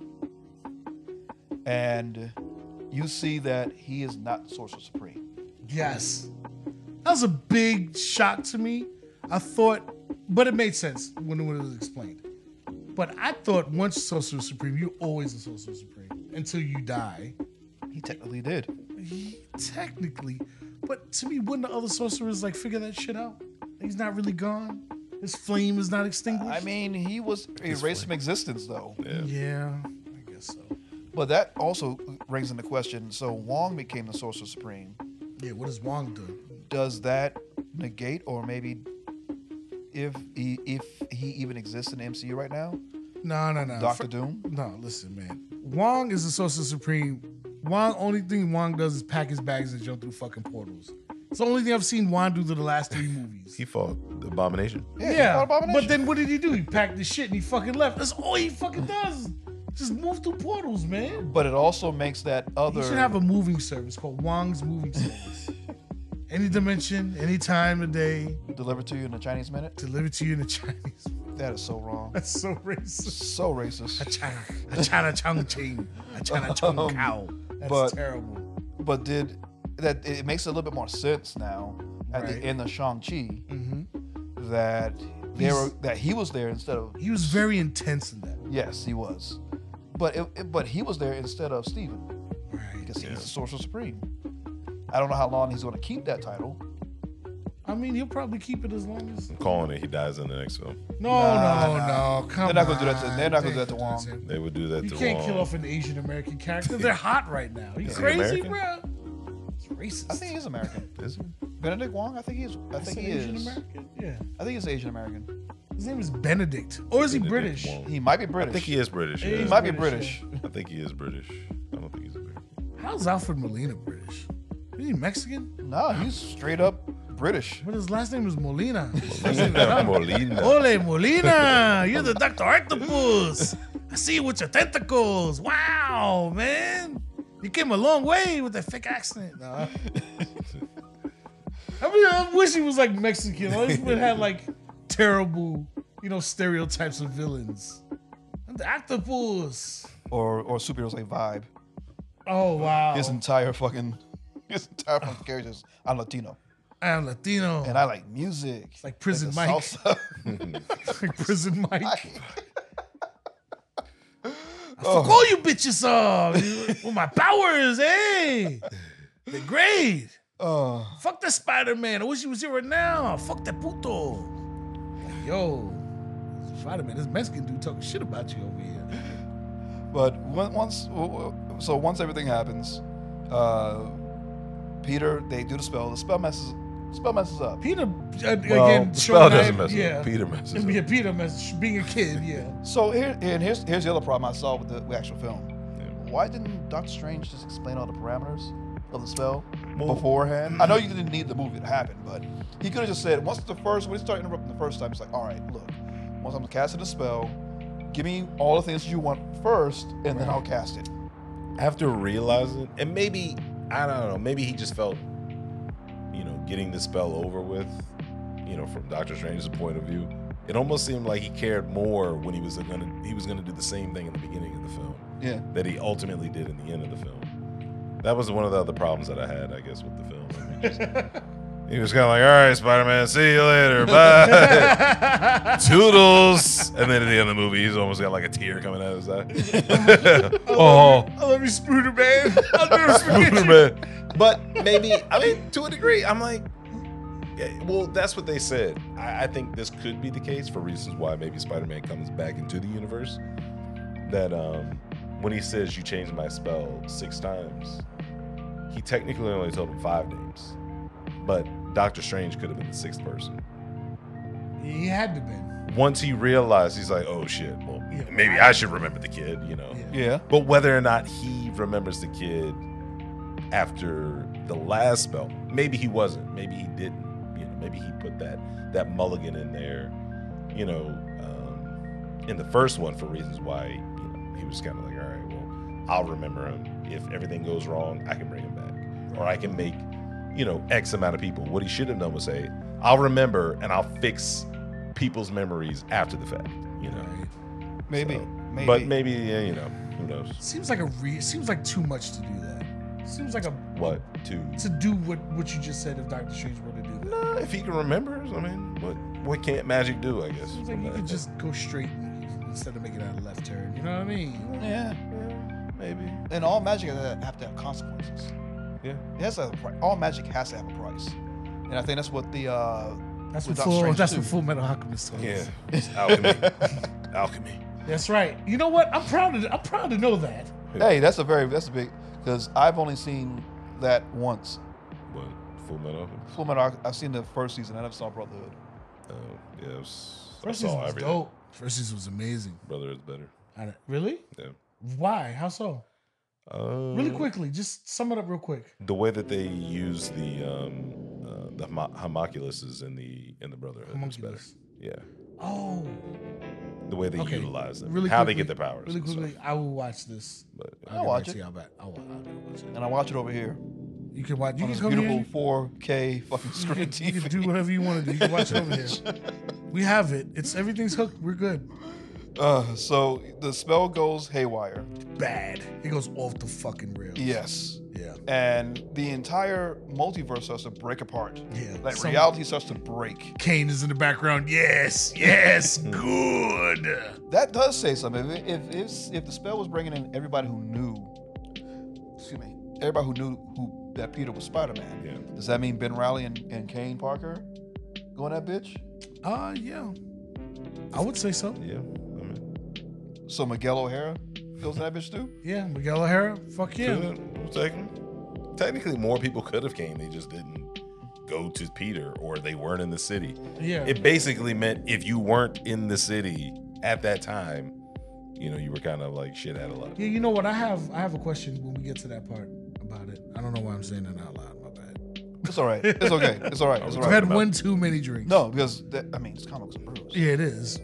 and you see that he is not the Sorcerer Supreme. Yes. That was a big shock to me. I thought, but it made sense when it was explained. But I thought once Sorcerer Supreme, you're always a Sorcerer Supreme until you die. He technically did. Technically. But to me, wouldn't the other sorcerers like figure that shit out? He's not really gone. His flame is not extinguished. I mean, he was erased from existence, though. Yeah, I guess so. But that also brings into question. So Wong became the Sorcerer Supreme. Yeah, what does Wong do? Does that negate, or maybe if he even exists in the MCU right now, No. Doctor Doom? No, listen, man. Wong is the Sorcerer Supreme. Only thing Wong does is pack his bags and jump through fucking portals. It's the only thing I've seen Wong do to the last 3 movies. He fought the Abomination. Yeah, he fought Abomination. But then what did he do? He packed his shit and he fucking left. That's all he fucking does. Just move through portals, man. But it also makes that other. You should have a moving service called Wong's Moving Service. Any dimension, any time of day, delivered to you in a Chinese minute. delivered to you in a Chinese. That is so wrong. That's so racist. So racist. Achana chung ching. Achana chung cow. That's but- terrible. But it makes a little bit more sense now at Right. the end of Shang-Chi Mm-hmm. that that he was there instead of He was very intense in that. yes, he was. But he was there instead of Steven Right. because he's the Sorcerer Supreme. I don't know how long he's going to keep that title. I mean, he'll probably keep it as long as. I'm calling it. He dies in the next film. No, Nah. come on. They're not gonna do that to- they're not gonna do that to Wong. Don't They would do that You to can't Wong. kill off an Asian American character. They're hot right now. You Is he crazy, American? bro? It's racist. I think he is American. Is he? Benedict Wong. I think he is. I think he Asian is. American. Yeah. I think he's Asian American. His name is Benedict, or is he Benedict British? Wong. He might be I British. think he is British. He Yeah. He might be British, British. I think he is British. I don't think he's American. How's Alfred Molina British? Is he Mexican? No, he's straight up British. But his last name is Molina. Molina. Ole Molina, you're the Dr. Octopus. I see you with your tentacles. Wow, man. You came a long way with that fake accent. Nah. I wish he was like Mexican. I wish we had like terrible, stereotypes of villains. I'm the octopus. Or superheroes like Vibe. Oh, wow. His entire fucking character is I'm Latino. I'm Latino. And I like music. It's like Prison the Mike. salsa. Like Prison Mike. I Oh. fuck all you bitches up with my powers, hey. They're great. Fuck the Spider-Man. I wish he was here right now. Fuck that puto. Like, yo, Spider-Man, this Mexican dude talking shit about you over here. But once everything happens, Peter, they do the spell. The spell messes up. Peter, Well, again, the spell showing doesn't that- mess yeah. up. Peter messes Yeah, up. Peter messes being a kid, yeah. So here's the other problem I saw with the actual film. Yeah. Why didn't Doctor Strange just explain all the parameters of the spell Well- beforehand? I know you didn't need the movie to happen, but he could have just said when he started interrupting the first time, he's like, all right, look, once I'm casting the spell, give me all the things you want first, and then I'll cast it. After realizing, and maybe, I don't know, maybe he just felt, getting the spell over with, from Doctor Strange's point of view, it almost seemed like he cared more when he was gonna do the same thing in the beginning of the film Yeah. that he ultimately did in the end of the film. That was one of the other problems that I had, I guess, with the film. I mean, he was kind of like, all right, Spider-Man, see you later, bye. Toodles. And then at the end of the movie, he's almost got like a tear coming out of his eye. Oh. I love you, Spooder Man. I'll never forget you. Man. But maybe, to a degree, I'm like, yeah, well, that's what they said. I think this could be the case for reasons why maybe Spider-Man comes back into the universe. That when he says you changed my spell 6 times, he technically only told him 5 names. But Doctor Strange could have been the 6th person. He had to been. Once he realized, he's like, oh shit, well, Yeah. maybe I should remember the kid, Yeah. But whether or not he remembers the kid after the last spell, maybe he wasn't, maybe he didn't. Maybe he put that mulligan in there, in the first one for reasons why he was kind of like, all right, well, I'll remember him. If everything goes wrong, I can bring him back, or I can make X amount of people. What he should have done was say, I'll remember and I'll fix people's memories after the fact. Right. Maybe. So, Maybe. But maybe, who knows? Seems like too much to do that. Seems like What to do what you just said if Doctor Strange were to do that. No, if he can remember, what can't magic do? I guess. Seems like you could just go straight instead of making it a left turn. You know what I mean? Yeah. maybe. And all magic have to have consequences. Yeah. It has to. All magic has to have a price, and I think that's what the That's with what Doctor Strange That's too. what Full Metal Alchemist told Yeah, us. it's alchemy. Alchemy. That's right. You know what? I'm proud to know that. Hey, that's a big because I've only seen that once. What? Full Metal Alchemist? Full Metal. I've seen the first season. I never saw Brotherhood. Yeah, it was, First I season saw was everything. dope. First season was amazing. Brotherhood's better. Really? Yeah. Why? How so? Really quickly, just sum it up real quick. The way that they use the homunculuses in the Brotherhood is better. Homunculus. Yeah. Oh, The way they okay. utilize them. Really how they quickly- get their powers. Really and stuff. quickly, I will watch this. But I'll watch get it. back to you. I'll watch it. And I watch it over here. You can watch. You on can this come beautiful here. 4K fucking screen You TV. can do whatever you want to do. You can watch it over here. We have it. It's everything's hooked. We're good. So the spell goes haywire. Bad. It goes off the fucking rails. Yes. Yeah. And the entire multiverse starts to break apart. Yeah. Like reality starts to break. Kane is in the background. Yes. Yes. Good. That does say something. If the spell was bringing in everybody who knew, everybody who knew that Peter was Spider-Man. Yeah. Does that mean Ben Reilly and Kane Parker going that bitch? Yeah. I would say so. Yeah. So Miguel O'Hara goes in that bitch too? Yeah. Miguel O'Hara. Fuck yeah. Technically, more people could have came. They just didn't go to Peter, or they weren't in the city. Yeah. It basically meant if you weren't in the city at that time, you were kind of like shit out of luck. Yeah. You know what? I have a question when we get to that part about it. I don't know why I'm saying that out loud. My bad. It's all right. It's okay. It's all right. It's all I've right. had one too many drinks. No, because it's comics and brews. Yeah, it is.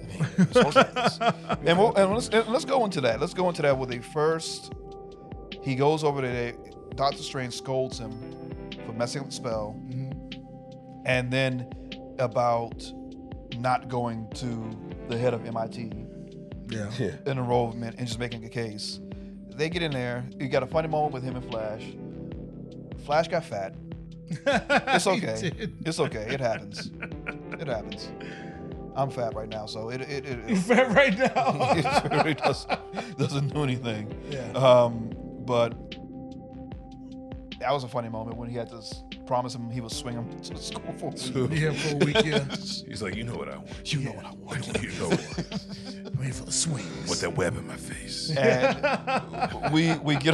And let's go into that. Let's go into that with he goes over there. Doctor Strange scolds him for messing with the spell, and then about not going to the head of MIT Yeah. in enrollment and just making a case. They get in there. You got a funny moment with him and Flash. Flash got fat. It's okay. It's okay. It happens. It happens. I'm fat right now, so You're fat right now. it really doesn't do anything. Yeah. But that was a funny moment when he had to promise him he would swing him to the school for a week. Yeah, for a week. Yeah. He's like, you know what I want. You know what I want. You know what? I'm here for the swings. With that web in my face. And we get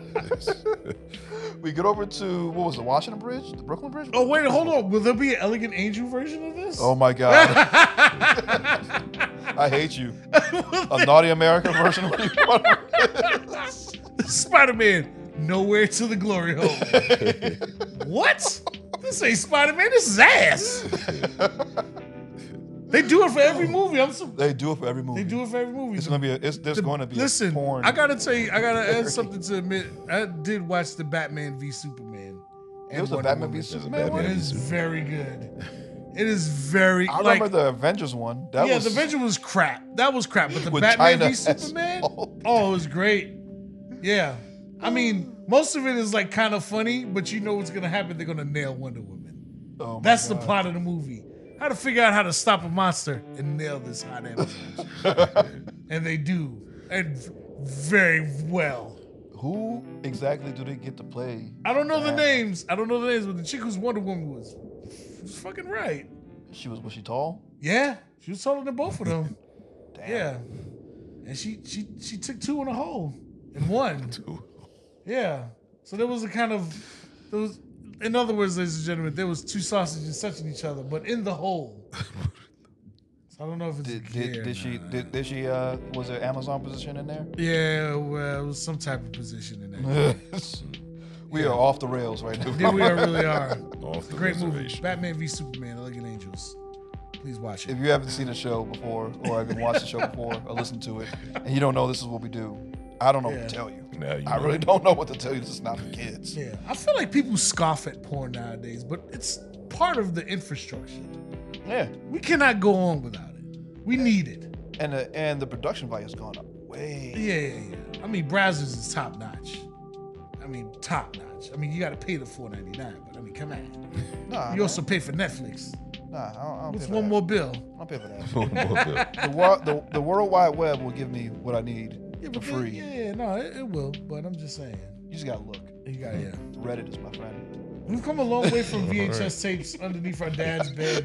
over to what was it, Washington Bridge, the Brooklyn Bridge? Oh wait, hold on. Will there be an Elegant Angel version of this? Oh my God! I hate you. A naughty American version of Spider-Man, nowhere to the glory hole. What? This ain't Spider-Man. This is ass. They do it for every movie. They do it for every movie. They do it for every movie. It's gonna be. There's going to be. Listen, porn. I gotta tell you, I gotta add something to admit. I did watch the Batman v Superman. It was a Wonder Batman v Woman. Superman It one. is very good. It is very. I remember the Avengers one. That yeah, was the Avengers was crap. That was crap. But the With Batman China v Superman, as all. oh, it was great. Yeah, I mean, most of it is like kind of funny, but you know what's gonna happen. They're gonna nail Wonder Woman. Oh my That's the God. plot of the movie. How to figure out how to stop a monster and nail this hot animal. And they do, and very well. Who exactly do they get to play? I don't know the names. But the chick who's Wonder Woman was fucking right. Was she tall? Yeah, she was taller than both of them. Damn. Yeah, and she took two in a hole and one. Yeah, so there was in other words, ladies and gentlemen, there was two sausages touching each other, but in the hole. So I don't know if it's Did she was there Amazon position in there? Yeah, well, it was some type of position in there. We are off the rails right now. Yeah, we really are. Off the Great movie, reservation. Batman v Superman, Elegant Angels. Please watch it. If you haven't seen the show before, or haven't watched the show before, or listened to it, and you don't know this is what we do, I don't know what to tell you. Now you I know. really don't know what to tell you. This is not for kids. Yeah, I feel like people scoff at porn nowadays, but it's part of the infrastructure. Yeah. We cannot go on without it. We need it. And the production value has gone up way. Yeah. I mean, Brazzers is top notch. Top notch. You got to pay the $4.99, but come on. Nah, You also pay for Netflix. I don't What's pay for one that. more bill? I'll pay for that. The World Wide Web will give me what I need for free. Yeah, no, it will, but I'm just saying. You just gotta look. You got, yeah. Reddit is my friend. We've come a long way from VHS tapes underneath our dad's bed.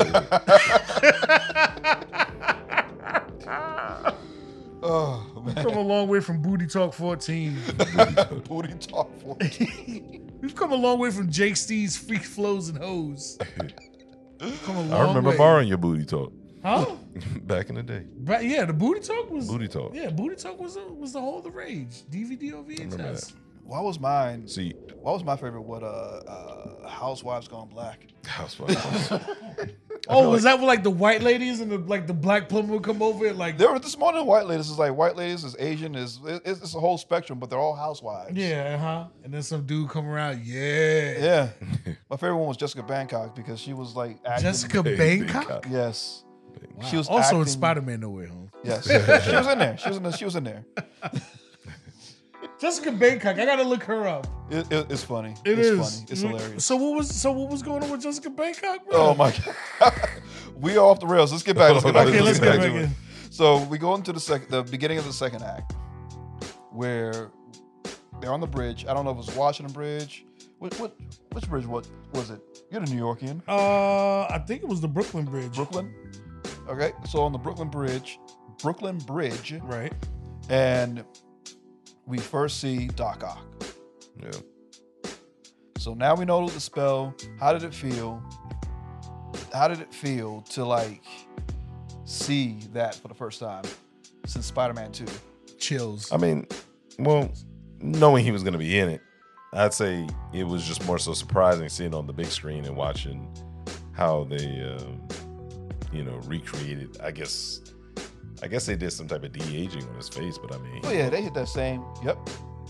Oh We've man. come a long way from Booty Talk 14. Booty talk for We've come a long way from Jake Steve's Freak Flows and Hoes. We've come a long I remember way. borrowing your booty talk Huh? back in the day. But yeah, the Booty Talk was. Booty talk. Yeah, Booty Talk was the whole of the rage. DVD or remember VHS. that. What was mine? See, What was my favorite? Housewives Gone Black. Housewives. Oh, was that when like the white ladies and the black plumber would come over and like There were this morning white ladies. It's like white ladies, is Asian, it's a whole spectrum, but they're all housewives. yeah, and then some dude come around, yeah. Yeah. My favorite one was Jessica Bangkok because she was like acting. Jessica Bangkok. Bangkok? Yes. Wow. She was also in acting- Spider-Man No Way Home. Yes. She was in there. She was in there. Jessica Bangkok, I gotta look her up. It's funny. It it's is. funny. It's hilarious. So what was going on with Jessica Bangkok, bro? Oh my god. We are off the rails. Let's get back. Let's get back, Okay, let's get back to it. in. So we go into the beginning of the second act, where they're on the bridge. I don't know if it was Washington Bridge. Which bridge? What was it? You're the New Yorkian. I think it was the Brooklyn Bridge. Brooklyn. Okay. So on the Brooklyn Bridge, Right. and we first see Doc Ock. Yeah. So now we know the spell. How did it feel? How did it feel to like see that for the first time since Spider-Man 2? Chills. I mean, well, knowing he was going to be in it, I'd say it was just more so surprising seeing it on the big screen and watching how they, recreated. I guess they did some type of de-aging on his face, but I mean, Oh yeah, they hit that same. Yep.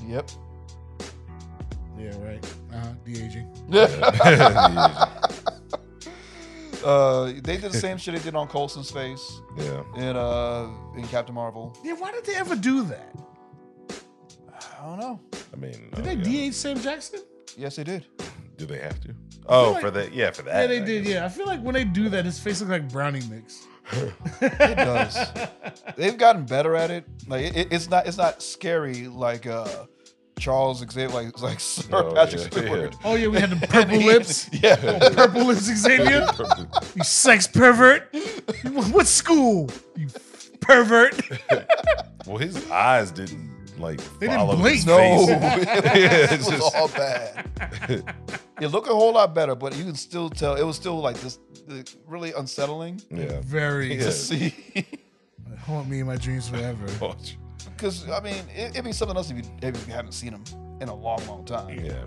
Yeah, right. De-aging. They did the same shit they did on Coulson's face yeah. in Captain Marvel. Yeah, why did they ever do that? I don't know. I mean, Did they de-age Sam Jackson? Yes, they did. Do they have to? Oh, like- for that? Yeah, for that. Yeah, they I did. guess. Yeah, I feel like when they do that, his face looks like brownie mix. It does. They've gotten better at it. Like it's not scary like Charles Xavier, like Sir Oh, Patrick yeah, Stewart. Oh yeah, we had the purple lips. Yeah. Purple lips Xavier. You sex pervert. What school? You pervert. Well, his eyes didn't like They didn't follow blink. his No, face. it was just- all bad. It looked a whole lot better, but you can still tell it was still like this really unsettling Yeah. Very. Yeah. to see. Haunt me in my dreams forever. Because I mean, it'd be something else if you haven't seen him in a long time. Yeah.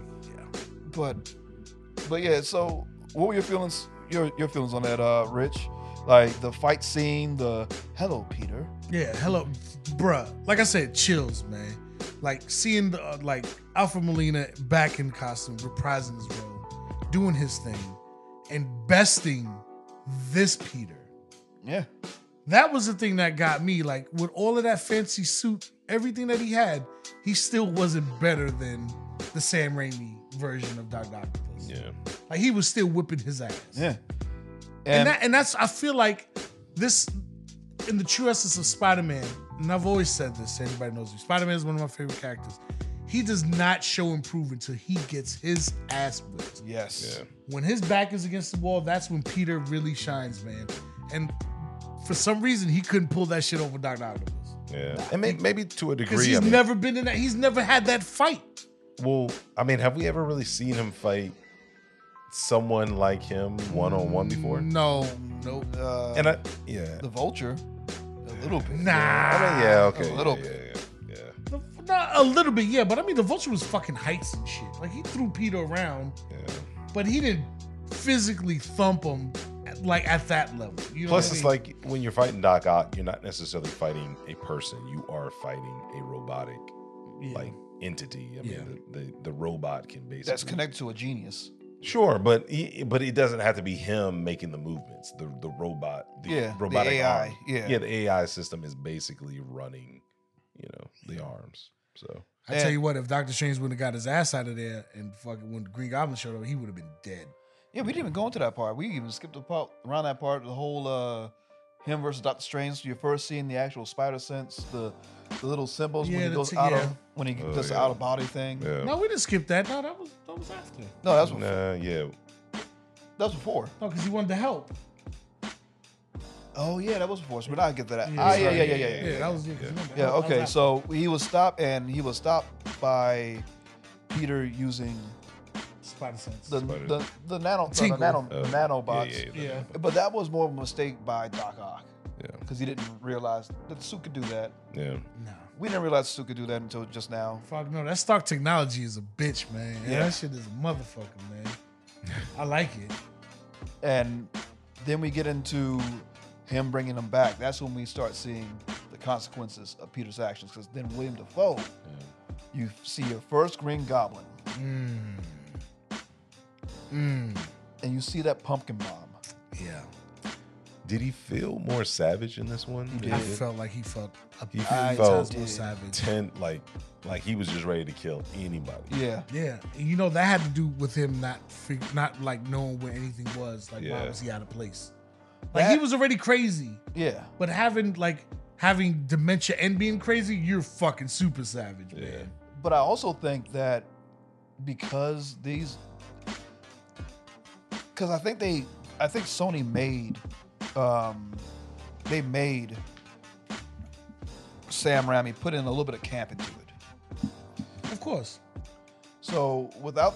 But yeah. So, what were your feelings? Your feelings on that, Rich? Like the fight scene, the hello, Peter. Yeah, hello, bruh. Like I said, chills, man. Like seeing the like Alfred Molina back in costume, reprising his role, doing his thing, and besting this Peter. Yeah. That was the thing that got me. Like with all of that fancy suit, everything that he had, he still wasn't better than the Sam Raimi version of Dr. Octopus. Yeah. Like he was still whipping his ass. Yeah. And that's I feel like this in the true essence of Spider-Man, and I've always said this, anybody knows me. Spider-Man is one of my favorite characters. He does not show improvement until he gets his ass whipped. Yes. Yeah. When his back is against the wall, that's when Peter really shines, man. And for some reason, he couldn't pull that shit over Dr. Octopus. Yeah. And maybe to a Because degree. he's I mean, never been in that. He's never had that fight. well, I mean, have we ever really seen him fight someone like him one-on-one before? No. Nope. And the Vulture, a little bit. Nah. I mean, yeah, okay. A little yeah, bit. Yeah. Not a little bit, yeah. But I mean, the Vulture was fucking heights and shit. Like, he threw Peter around, Yeah. but he didn't physically thump him at that level. You know Plus, what I it's mean? like when you're fighting Doc Ock, you're not necessarily fighting a person. You are fighting a robotic Yeah. like entity. I Yeah. mean, the robot can basically That's connected to a genius. Sure, but it doesn't have to be him making the movements. The robot, Yeah, the robotic AI, arm. yeah. The AI system is basically running, the arms. So I tell you what, if Doctor Strange wouldn't have got his ass out of there and fucking when Green Goblin showed up, he would have been dead. Yeah, we didn't even go into that part. We even skipped the part around that part. The whole him versus Doctor Strange. You're first seeing the actual spider sense, the little symbols Yeah, when he the goes t- out yeah. of when he does the yeah. out of body thing. yeah, No, we didn't skip that. No, that was after. No, that was before. yeah. That was before. No, because he wanted to help. Oh yeah, that was before. So we're not get to that. Yeah, Yeah, sorry. yeah. That was 'cause he wanted to Yeah, help. That okay. was So he was stopped, and he was stopped by Peter using after. Spider sense. the Tinkle. nanobots. Yeah. But that was more of a mistake by Doc Ock Yeah. because he didn't realize that the suit could do that. Yeah. No. We didn't realize the suit could do that until just now. Fuck no, that Stark technology is a bitch, man. Yeah, Yeah. that shit is a motherfucker, man. I like it. And then we get into him bringing them back. That's when we start seeing the consequences of Peter's actions. Because then William Dafoe, you see your first Green Goblin, and you see that pumpkin bomb. Yeah. Did he feel more savage in this one? did. I felt like he felt a He billion felt times more savage. Like he was just ready to kill anybody. Yeah. Yeah, and you know that had to do with him not like knowing where anything was. Like, why Yeah. was he out of place? Like, he was already crazy, Yeah. but having dementia and being crazy, you're fucking super savage, man. But I also think that because I think Sony made Sam Raimi put in a little bit of camp into it. Of course. So without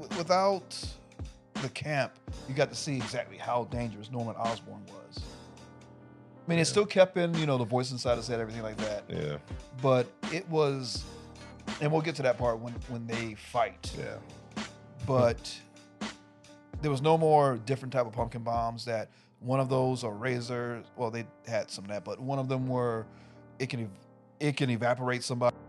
the camp, you got to see exactly how dangerous Norman Osborn was. I mean, it still kept in, the voice inside his head, everything like that. Yeah. But it was, and we'll get to that part when they fight. Yeah. But there was no more different type of pumpkin bombs. That one of those are razors. Well, they had some of that, but one of them were it can evaporate somebody.